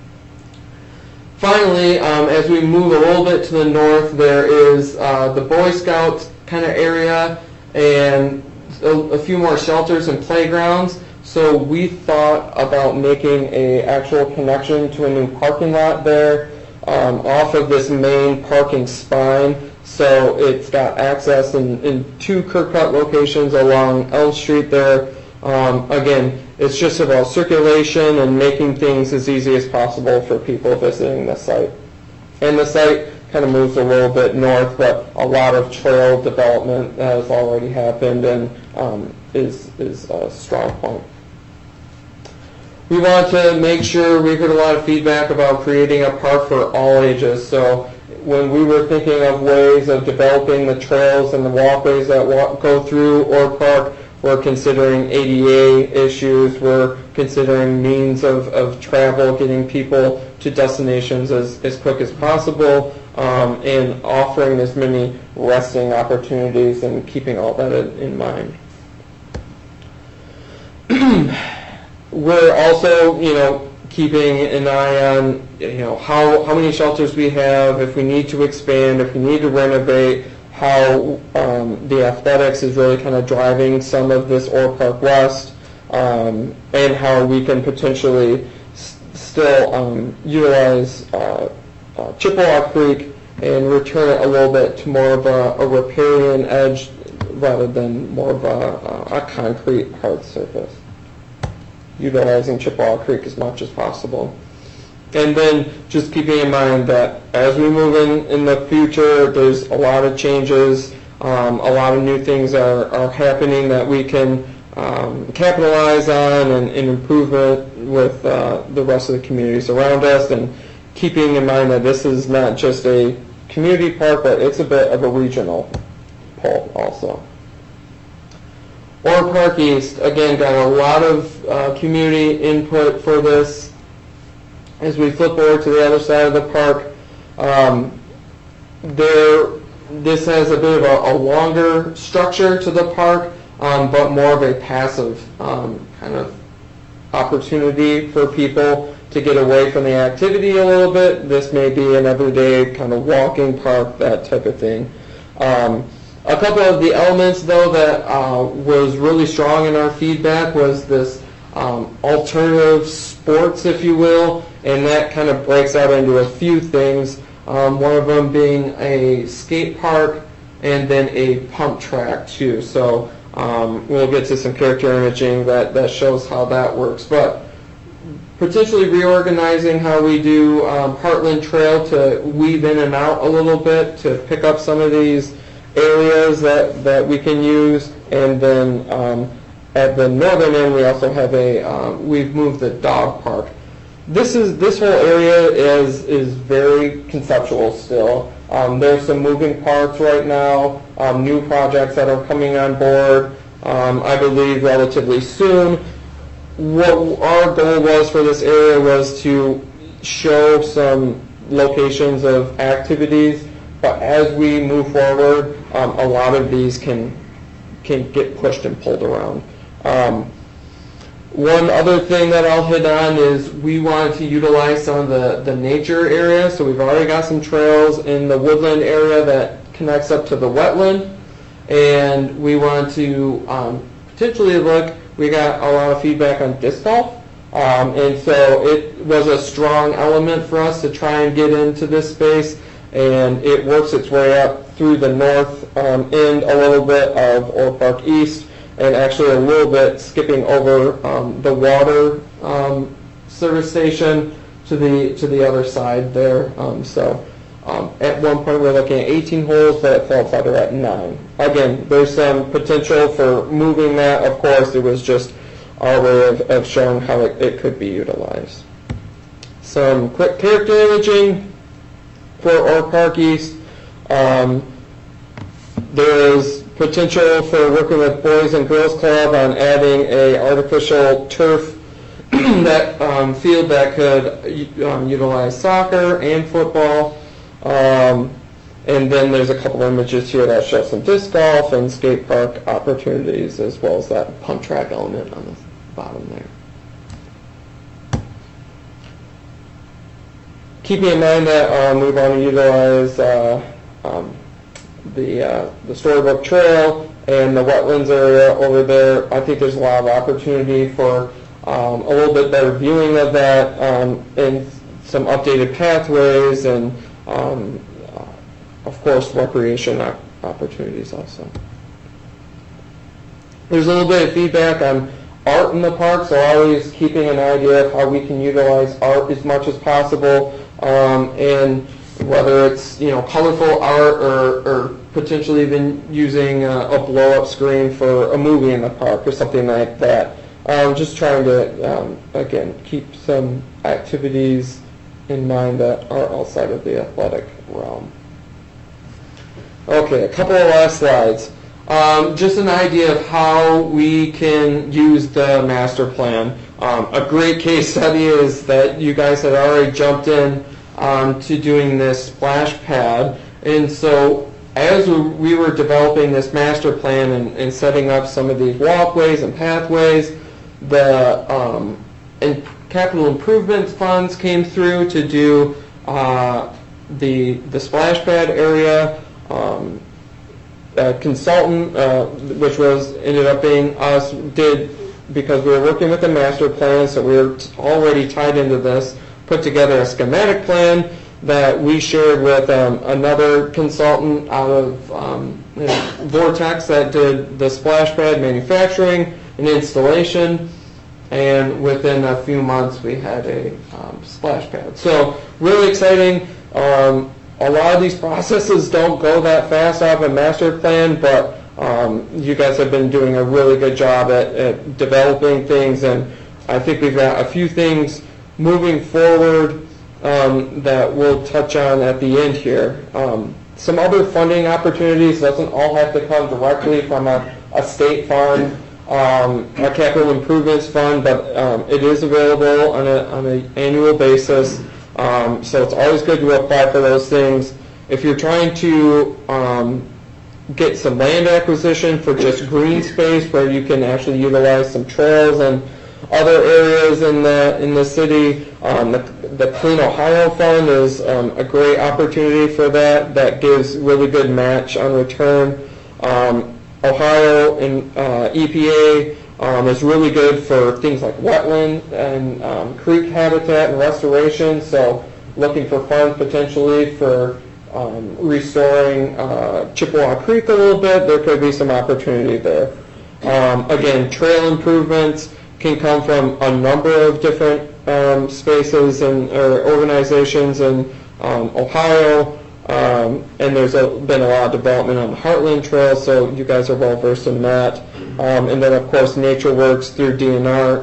Finally, um, as we move a little bit to the north, there is uh, the Boy Scouts kind of area and a, a few more shelters and playgrounds. So we thought about making a actual connection to a new parking lot there um, off of this main parking spine. So it's got access in, in two curb cut locations along Elm Street there. Um, again, it's just about circulation and making things as easy as possible for people visiting the site. And the site kind of moves a little bit north, but a lot of trail development has already happened and um, is, is a strong point. We want to make sure, we heard a lot of feedback about creating a park for all ages. So when we were thinking of ways of developing the trails and the walkways that walk, go through Orr Park, we're considering A D A issues, we're considering means of, of travel, getting people to destinations as, as quick as possible, um, and offering as many resting opportunities and keeping all that in, in mind. We're also, you know, keeping an eye on, you know, how, how many shelters we have, if we need to expand, if we need to renovate, how um, the athletics is really kind of driving some of this Orr Park West, um, and how we can potentially s- still um, utilize uh, uh, Chippewa Creek and return it a little bit to more of a, a riparian edge rather than more of a, a concrete hard surface, utilizing Chippewa Creek as much as possible. And then just keeping in mind that as we move in in the future, there's a lot of changes, um, a lot of new things are, are happening that we can um, capitalize on and, and improvement with uh, the rest of the communities around us, and keeping in mind that this is not just a community park, but it's a bit of a regional pole also. Orr Park East, again, got a lot of uh, community input for this. As we flip over to the other side of the park, um, there, this has a bit of a, a longer structure to the park, um, but more of a passive um, kind of opportunity for people to get away from the activity a little bit. This may be an everyday kind of walking park, that type of thing. Um, a couple of the elements, though, that uh, was really strong in our feedback was this um, alternative sports, if you will, and that kind of breaks out into a few things. Um, one of them being a skate park and then a pump track too. So um, we'll get to some character imaging that, that shows how that works. But potentially reorganizing how we do um, Heartland Trail to weave in and out a little bit to pick up some of these areas that, that we can use. And then um, at the northern end, we also have a, um, we've moved the dog park. This is this whole area is is very conceptual still. Um, there's some moving parts right now, um, new projects that are coming on board, um, I believe relatively soon. What our goal was for this area was to show some locations of activities, but as we move forward, um, a lot of these can can get pushed and pulled around. Um, One other thing that I'll hit on is we wanted to utilize some of the, the nature area. So we've already got some trails in the woodland area that connects up to the wetland. And we want to um, potentially look, we got a lot of feedback on disc golf. Um, and so it was a strong element for us to try and get into this space. And it works its way up through the north um, end a little bit of Orr Park East, and actually a little bit skipping over um, the water um, service station to the to the other side there. Um, so um, at one point we were looking at eighteen holes, but it felt better at nine. Again, there's some potential for moving that. Of course, it was just our way of, of showing how it, it could be utilized. Some quick character imaging for Orr Park East. Um, there is potential for working with Boys and Girls Club on adding a artificial turf that um, field that could um, utilize soccer and football. Um, and then there's a couple of images here that show some disc golf and skate park opportunities, as well as that pump track element on the bottom there. Keeping in mind that um, we want to utilize uh, um, the uh, the Storybook Trail and the wetlands area over there, I think there's a lot of opportunity for um, a little bit better viewing of that, um, and some updated pathways and um, of course, recreation op- opportunities also. There's a little bit of feedback on art in the park, so always keeping an idea of how we can utilize art as much as possible, um, and whether it's, you know, colorful art or, or potentially even using a, a blow-up screen for a movie in the park or something like that. Um, just trying to, um, again, keep some activities in mind that are outside of the athletic realm. Okay, a couple of last slides. Um, just an idea of how we can use the master plan. Um, a great case study is that you guys had already jumped in um, to doing this splash pad. And so as we were developing this master plan and, and setting up some of these walkways and pathways, the um, and capital improvement funds came through to do uh, the, the splash pad area. Um, A consultant, uh, which was ended up being us, did, because we were working with the master plan, so we were t- already tied into this, put together a schematic plan that we shared with um, another consultant out of um, you know, Vortex that did the splash pad manufacturing and installation, and within a few months we had a um, splash pad. So really exciting. Um, A lot of these processes don't go that fast off a master plan, but um, you guys have been doing a really good job at, at developing things, and I think we've got a few things moving forward um, that we'll touch on at the end here. Um, some other funding opportunities doesn't all have to come directly from a, a state fund, um, a capital improvements fund, but um, it is available on a on an annual basis. Um, so it's always good to apply for those things. If you're trying to um, get some land acquisition for just green space where you can actually utilize some trails and other areas in the in the city, um, the, the Clean Ohio Fund is um, a great opportunity for that. That gives really good match on return. Um, Ohio and uh, E P A Um, is really good for things like wetland and um, creek habitat and restoration, so looking for funds potentially for um, restoring uh, Chippewa Creek a little bit. There could be some opportunity there. Um, again, trail improvements can come from a number of different um, spaces and or organizations in um, Ohio. Um, and there's a, been a lot of development on the Heartland Trail, so you guys are well versed in that. Um, and then, of course, NatureWorks through D N R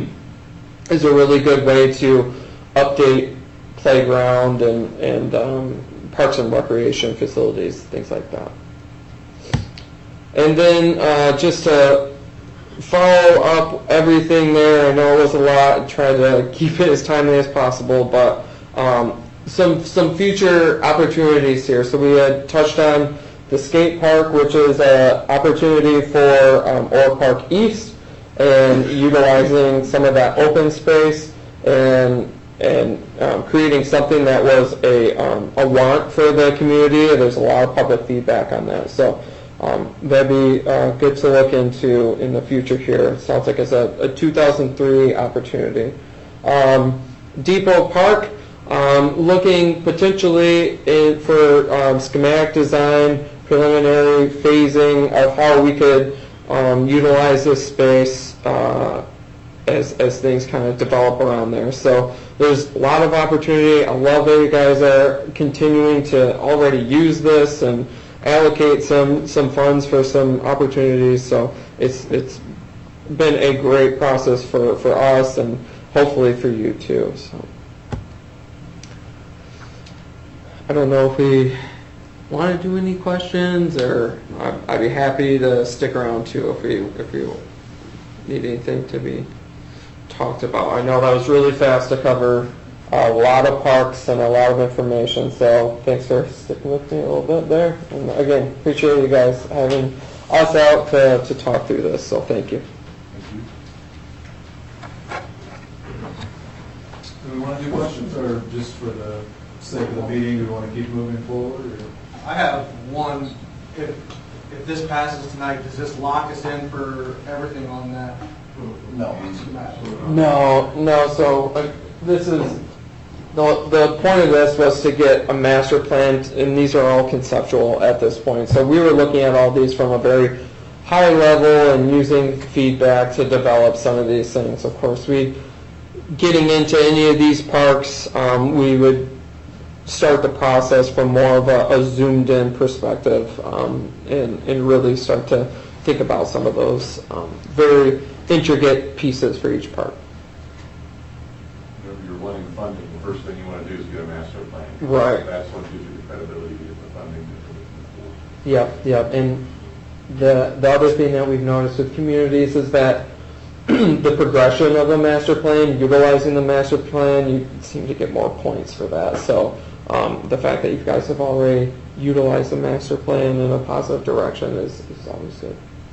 is a really good way to update playground and, and um, parks and recreation facilities, things like that. And then uh, just to follow up everything there, I know it was a lot, try to keep it as timely as possible, but um, Some some future opportunities here. So we had touched on the skate park, which is an opportunity for um, Orr Park East, and utilizing some of that open space and and um, creating something that was a um, a want for the community. There's a lot of public feedback on that, so um, that'd be uh, good to look into in the future here. It sounds like it's a, a two thousand three opportunity. Um, Depot Park. Um, looking potentially in, for um, schematic design, preliminary phasing of how we could um, utilize this space uh, as, as things kind of develop around there. So there's a lot of opportunity. I love that you guys are continuing to already use this and allocate some, some funds for some opportunities. So it's it's been a great process for, for us and hopefully for you too. So. I don't know if we want to do any questions, or I'd be happy to stick around too if we if we need anything to be talked about. I know that was really fast to cover a lot of parks and a lot of information, so thanks for sticking with me a little bit there. And again, appreciate you guys having us out to, to talk through this, so thank you. Do we want to do questions, or just for the sake of the meeting, we want to keep moving forward? Or? I have one. If if this passes tonight, does this lock us in for everything on that? No. No, no. So uh, this is The, the point of this was to get a master plan, and these are all conceptual at this point. So we were looking at all these from a very high level and using feedback to develop some of these things. Of course, we getting into any of these parks, um, we would start the process from more of a, a zoomed-in perspective um, and, and really start to think about some of those um, very intricate pieces for each park. If you're wanting funding, the first thing you want to do is get a master plan. Right. That's what gives you the credibility to get the funding that you're looking for. Yep, yep. And the the other thing that we've noticed with communities is that the progression of the master plan, utilizing the master plan, you seem to get more points for that. So um, the fact that you guys have already utilized the master plan in a positive direction is, is always good.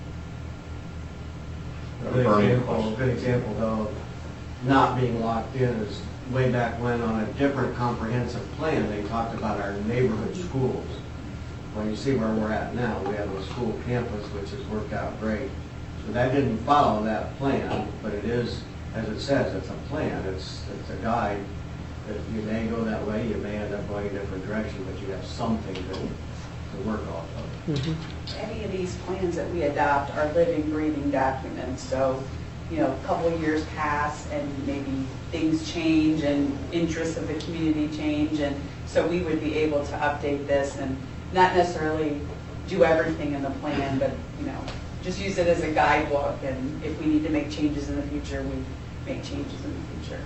A good example, a good example though, not being locked in is way back when on a different comprehensive plan, they talked about our neighborhood schools. When you see where we're at now, we have a school campus which has worked out great. So that didn't follow that plan, but it is, as it says, it's a plan, it's, it's a guide. That you may go that way, you may end up going a different direction, but you have something to, to work off of. Mm-hmm. Any of these plans that we adopt are living, breathing documents. So, you know, a couple of years pass and maybe things change and interests of the community change. And so we would be able to update this and not necessarily do everything in the plan, but, you know, just use it as a guidebook. And if we need to make changes in the future, we make changes in the future.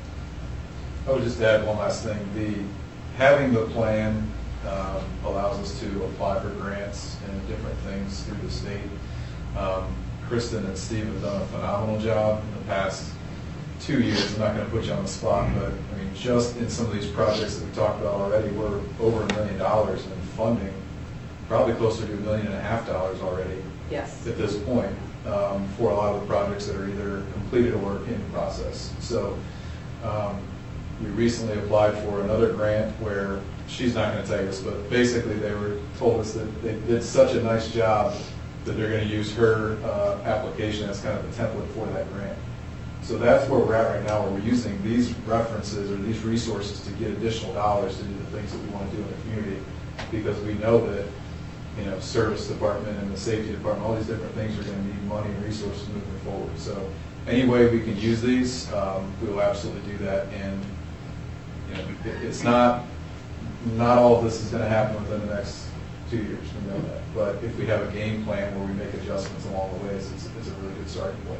I would just add one last thing. The having the plan um, allows us to apply for grants and different things through the state. Um, Kristen and Steve have done a phenomenal job in the past two years. I'm not going to put you on the spot, but I mean, just in some of these projects that we talked about already, we're over a million dollars in funding, probably closer to a million and a half dollars already. Yes. At this point, um, for a lot of the projects that are either completed or in process. So. Um, We recently applied for another grant where, she's not going to tell you this, but basically they were told us that they did such a nice job that they're going to use her uh, application as kind of a template for that grant. So that's where we're at right now, where we're using these references or these resources to get additional dollars to do the things that we want to do in the community, because we know that, you know, service department and the safety department, all these different things are going to need money and resources moving forward. So any way we can use these, um, we will absolutely do that. And you know, it, it's not, not all of this is going to happen within the next two years, we know that. But if we have a game plan where we make adjustments along the way, it's, it's a really good starting point.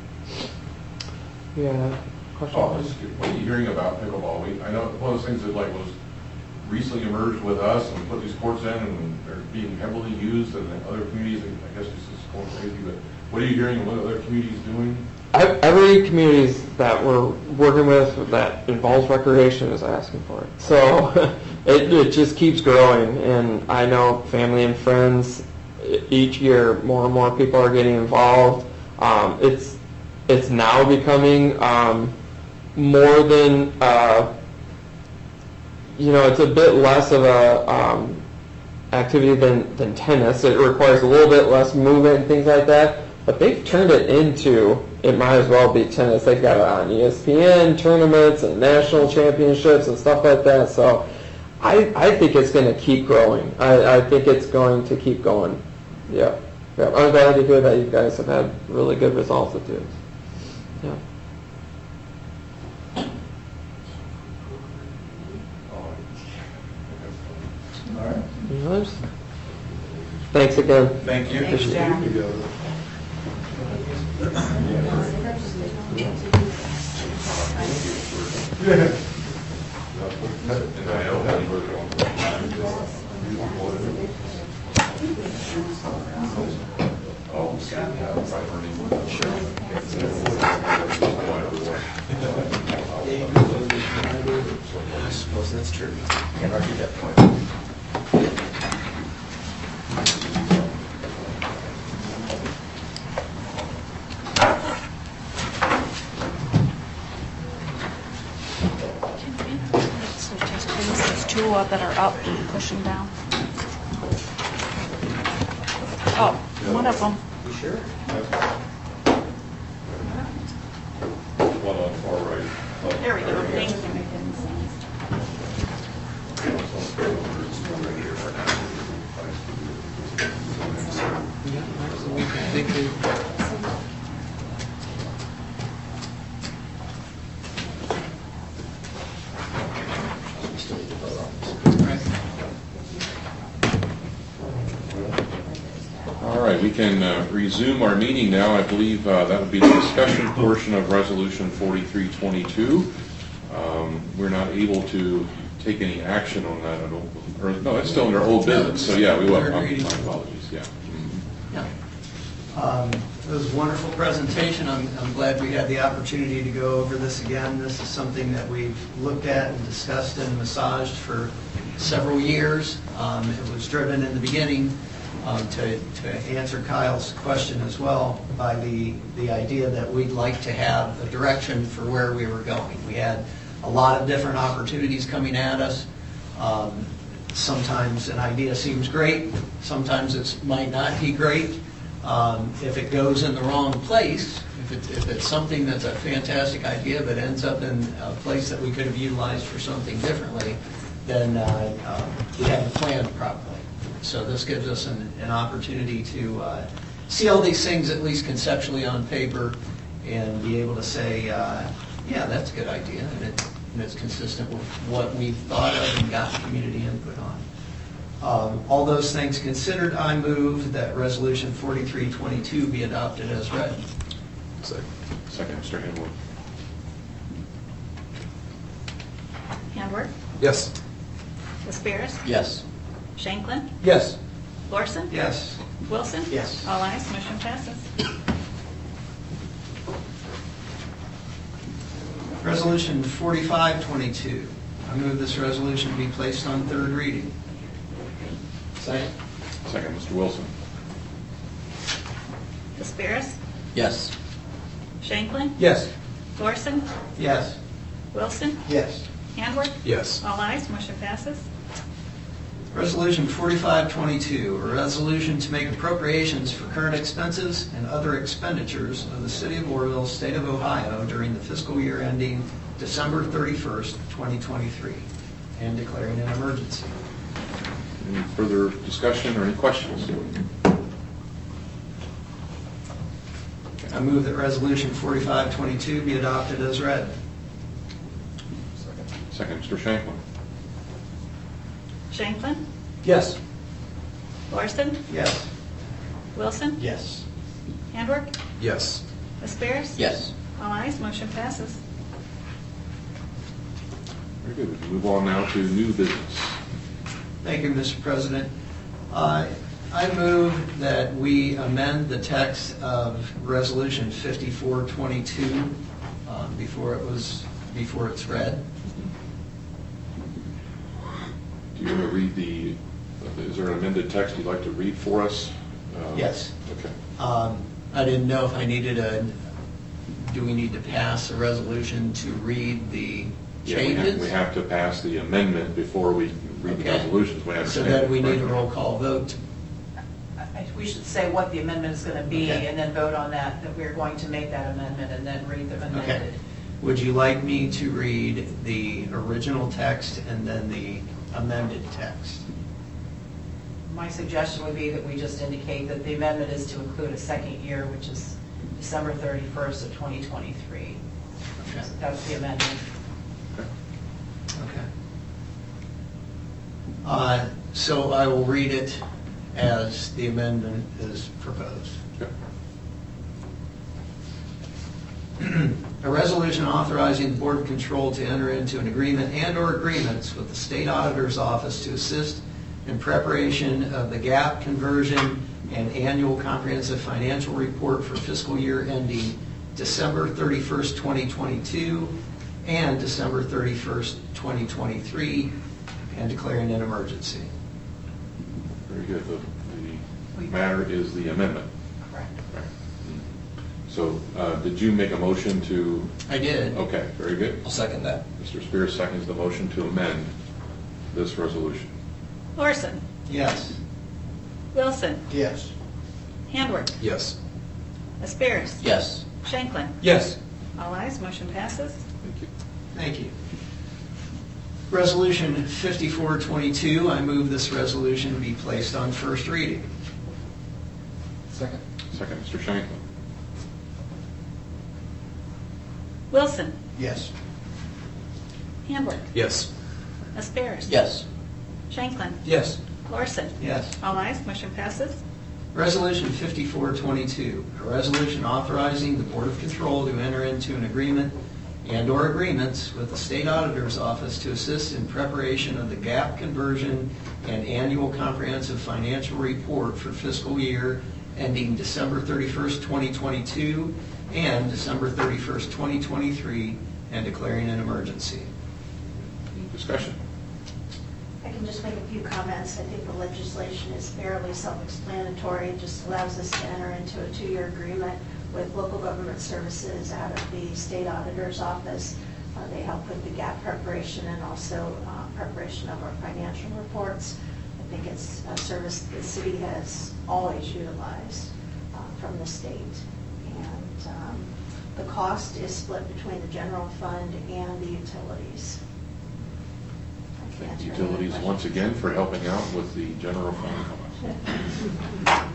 Yeah. Question? Oh, just, what are you hearing about pickleball? We, I know one of those things that like was recently emerged with us, and we put these courts in, and they're being heavily used, and in other communities, I guess this is going crazy, but what are you hearing? What other communities doing? Every community that we're working with that involves recreation is asking for it. So it, it just keeps growing, and I know family and friends, each year more and more people are getting involved. Um, it's it's now becoming um, more than, uh, you know, it's a bit less of a um, activity than, than tennis. It requires a little bit less movement and things like that. But they've turned it into, it might as well be tennis. They've got it on E S P N, tournaments and national championships and stuff like that. So I, I think it's going to keep growing. I, I think it's going to keep going. Yeah. yeah. I'm glad to hear that you guys have had really good results with it. Yeah. All right. Any others? Thanks again. Thank you. Thanks, Jack. I suppose that's true. Can't argue that point. Two that are up, pushing down. Oh, one of them. You sure? One on the far right. There we go. Thank you. Thank you. All right, we can uh, resume our meeting now. I believe uh, that would be the discussion portion of Resolution forty-three twenty-two. Um, We're not able to take any action on that at all. Or, no, it's still under old business, so yeah, we will. Third My reading. apologies, yeah. Yeah. Um, It was a wonderful presentation. I'm, I'm glad we had the opportunity to go over this again. This is something that we've looked at and discussed and massaged for several years. Um, It was driven in the beginning um, to, to answer Kyle's question as well by the, the idea that we'd like to have a direction for where we were going. We had a lot of different opportunities coming at us. Um, Sometimes an idea seems great, sometimes it might not be great. Um, if it goes in the wrong place, if, it, if it's something that's a fantastic idea but ends up in a place that we could have utilized for something differently, then uh, uh, we haven't planned properly. So this gives us an, an opportunity to uh, see all these things at least conceptually on paper and be able to say, uh, yeah, that's a good idea, and, it, and it's consistent with what we've thought of and got community input on. Um, all those things considered, I move that Resolution forty-three twenty-two be adopted as read. Second, Second, Mister Hamlin. Handwork, Yes. Aspirus, Yes. Shanklin, Yes. Lorson, Yes. Wilson. Yes. All ayes, motion passes. Resolution forty-five twenty-two. I move this resolution be placed on third reading. Second. Second, Mister Wilson. Aspirus, Yes. Shanklin, Yes. Lorson, Yes. Wilson, Yes. Handwork. Yes. All ayes, motion passes. Resolution forty-five twenty-two, a resolution to make appropriations for current expenses and other expenditures of the City of Orrville, State of Ohio during the fiscal year ending December thirty-first, twenty twenty-three, and declaring an emergency. Any further discussion or any questions? I move that Resolution forty-five twenty-two be adopted as read. Second, Mister Shanklin. Shanklin, Yes. Lorson, Yes. Wilson, Yes. Handwork, Yes. Aspirus. Yes. All ayes, motion passes. Very good. We can move on now to new business. Thank you, Mister President. Uh, I move that we amend the text of Resolution fifty-four twenty-two um, before it was, before it's read. Do you want to read the, is there an amended text you'd like to read for us? Uh, Yes. Okay. Um, I didn't know if I needed a, do we need to pass a resolution to read the Yeah, we have, changes? we have to pass the amendment before we read the Okay. resolutions. We have So to- then we need a roll call vote. I- We should say what the amendment is going to be Okay. and then vote on that, that we're going to make that amendment and then read the Okay. amended. Would you like me to read the original text and then the amended text? My suggestion would be that we just indicate that the amendment is to include a second year, which is December thirty-first of twenty twenty-three. Okay. That's the amendment. Okay. Uh, So I will read it as the amendment is proposed. Okay. A resolution authorizing the Board of Control to enter into an agreement and/or agreements with the State Auditor's Office to assist in preparation of the GAAP conversion and annual comprehensive financial report for fiscal year ending December thirty-first, twenty twenty-two and December thirty-first, twenty twenty-three, and declaring an emergency. Very good. The, the matter is the amendment. Correct. Right. So, uh, did you make a motion to? I did. Okay, very good. I'll second that. Mister Spears seconds the motion to amend this resolution. Lorson, Yes. Wilson, Yes. Handwork, Yes. Aspirus. Yes. Shanklin. Yes. All ayes, motion passes. Thank you. Thank you. Resolution fifty-four twenty-two, I move this resolution be placed on first reading. Second. Second, Mister Shanklin. Wilson. Yes. Handler. Yes. Asperis. Yes. Shanklin. Yes. Larson. Yes. All ayes, motion passes. Resolution fifty-four twenty-two, a resolution authorizing the Board of Control to enter into an agreement and/or agreements with the State Auditor's Office to assist in preparation of the G A A P conversion and annual comprehensive financial report for fiscal year ending December thirty-first, twenty twenty-two and December thirty-first, twenty twenty-three, and declaring an emergency. Any discussion? I can just make a few comments. I think the legislation is fairly self-explanatory. It just allows us to enter into a two-year agreement with local government services out of the state auditor's office. Uh, they help with the G A A P preparation and also uh, preparation of our financial reports. I think it's a service the city has always utilized uh, from the state. And um, the cost is split between the general fund and the utilities. Thank you, utilities once again for helping out with the general fund.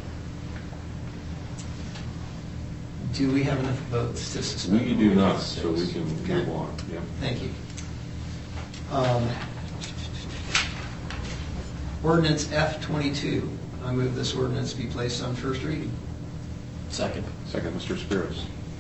Do we have enough votes to suspend? We do not, so we can Okay. move on. Yeah. Thank you. Um, Ordinance F twenty-two. I move this ordinance be placed on first reading. Second. Second, Mister Spears.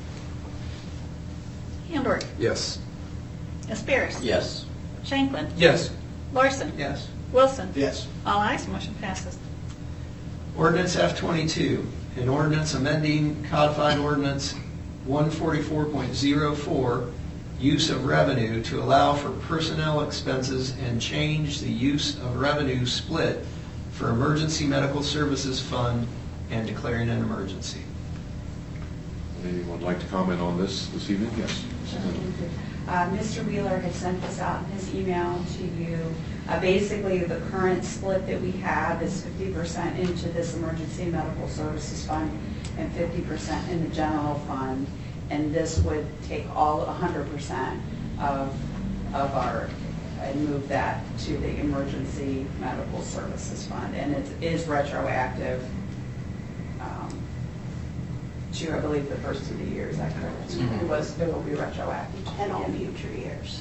Handler. Yes. Asperis. Yes. Shanklin. Yes. Larson. Yes. Wilson. Yes. All ayes, motion passes. Ordinance F twenty-two, an ordinance amending codified ordinance one forty-four point oh four, use of revenue to allow for personnel expenses and change the use of revenue split for emergency medical services fund and declaring an emergency. Anyone like to comment on this this evening? Yes. Uh, Mister Wheeler had sent this out in his email to you. Uh, basically, the current split that we have is fifty percent into this emergency medical services fund and fifty percent in the general fund. And this would take all one hundred percent of, of our, and move that to the emergency medical services fund. And it is retroactive um, to, I believe, the first of the year. Is that correct? Mm-hmm. It was, it will be retroactive. And all future years.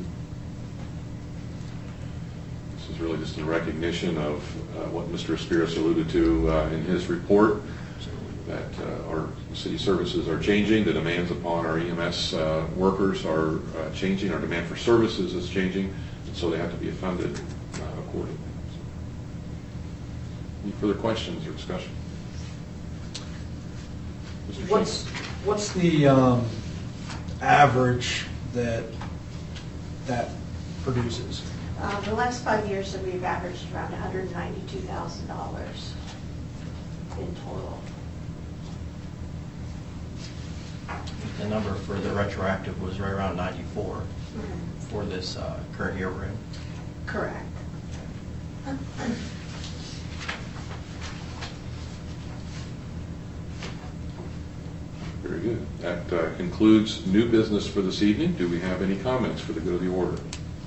This is really just a recognition of uh, what Mister Spears alluded to uh, in his report, that uh, our city services are changing, the demands upon our E M S uh, workers are uh, changing, our demand for services is changing, and so they have to be funded uh, accordingly. Any further questions or discussion? Mister What's, what's the um, average that that produces? Uh, the last five years that we've averaged around one hundred ninety-two thousand dollars in total. The number for the retroactive was right around ninety-four Mm-hmm. for this uh, current year we're in. Correct. Very good. That uh, concludes new business for this evening. Do we have any comments for the good of the order?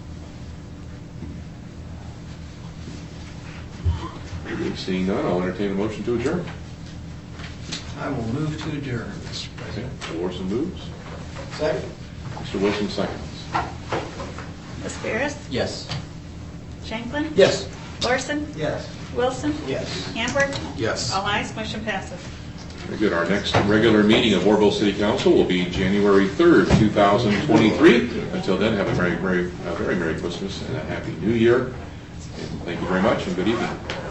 Seeing none, I'll entertain a motion to adjourn. I will move to adjourn, Mister President. Mister Larson moves. Second. Mister Wilson seconds. Asperis. Yes. Shanklin. Yes. Larson. Yes. Wilson. Yes. Handler. Yes. All ayes, motion passes. Very good. Our next regular meeting of Warville City Council will be January third, two thousand twenty-three. Until then, have a very, very, a very Merry Christmas and a Happy New Year. And thank you very much and good evening.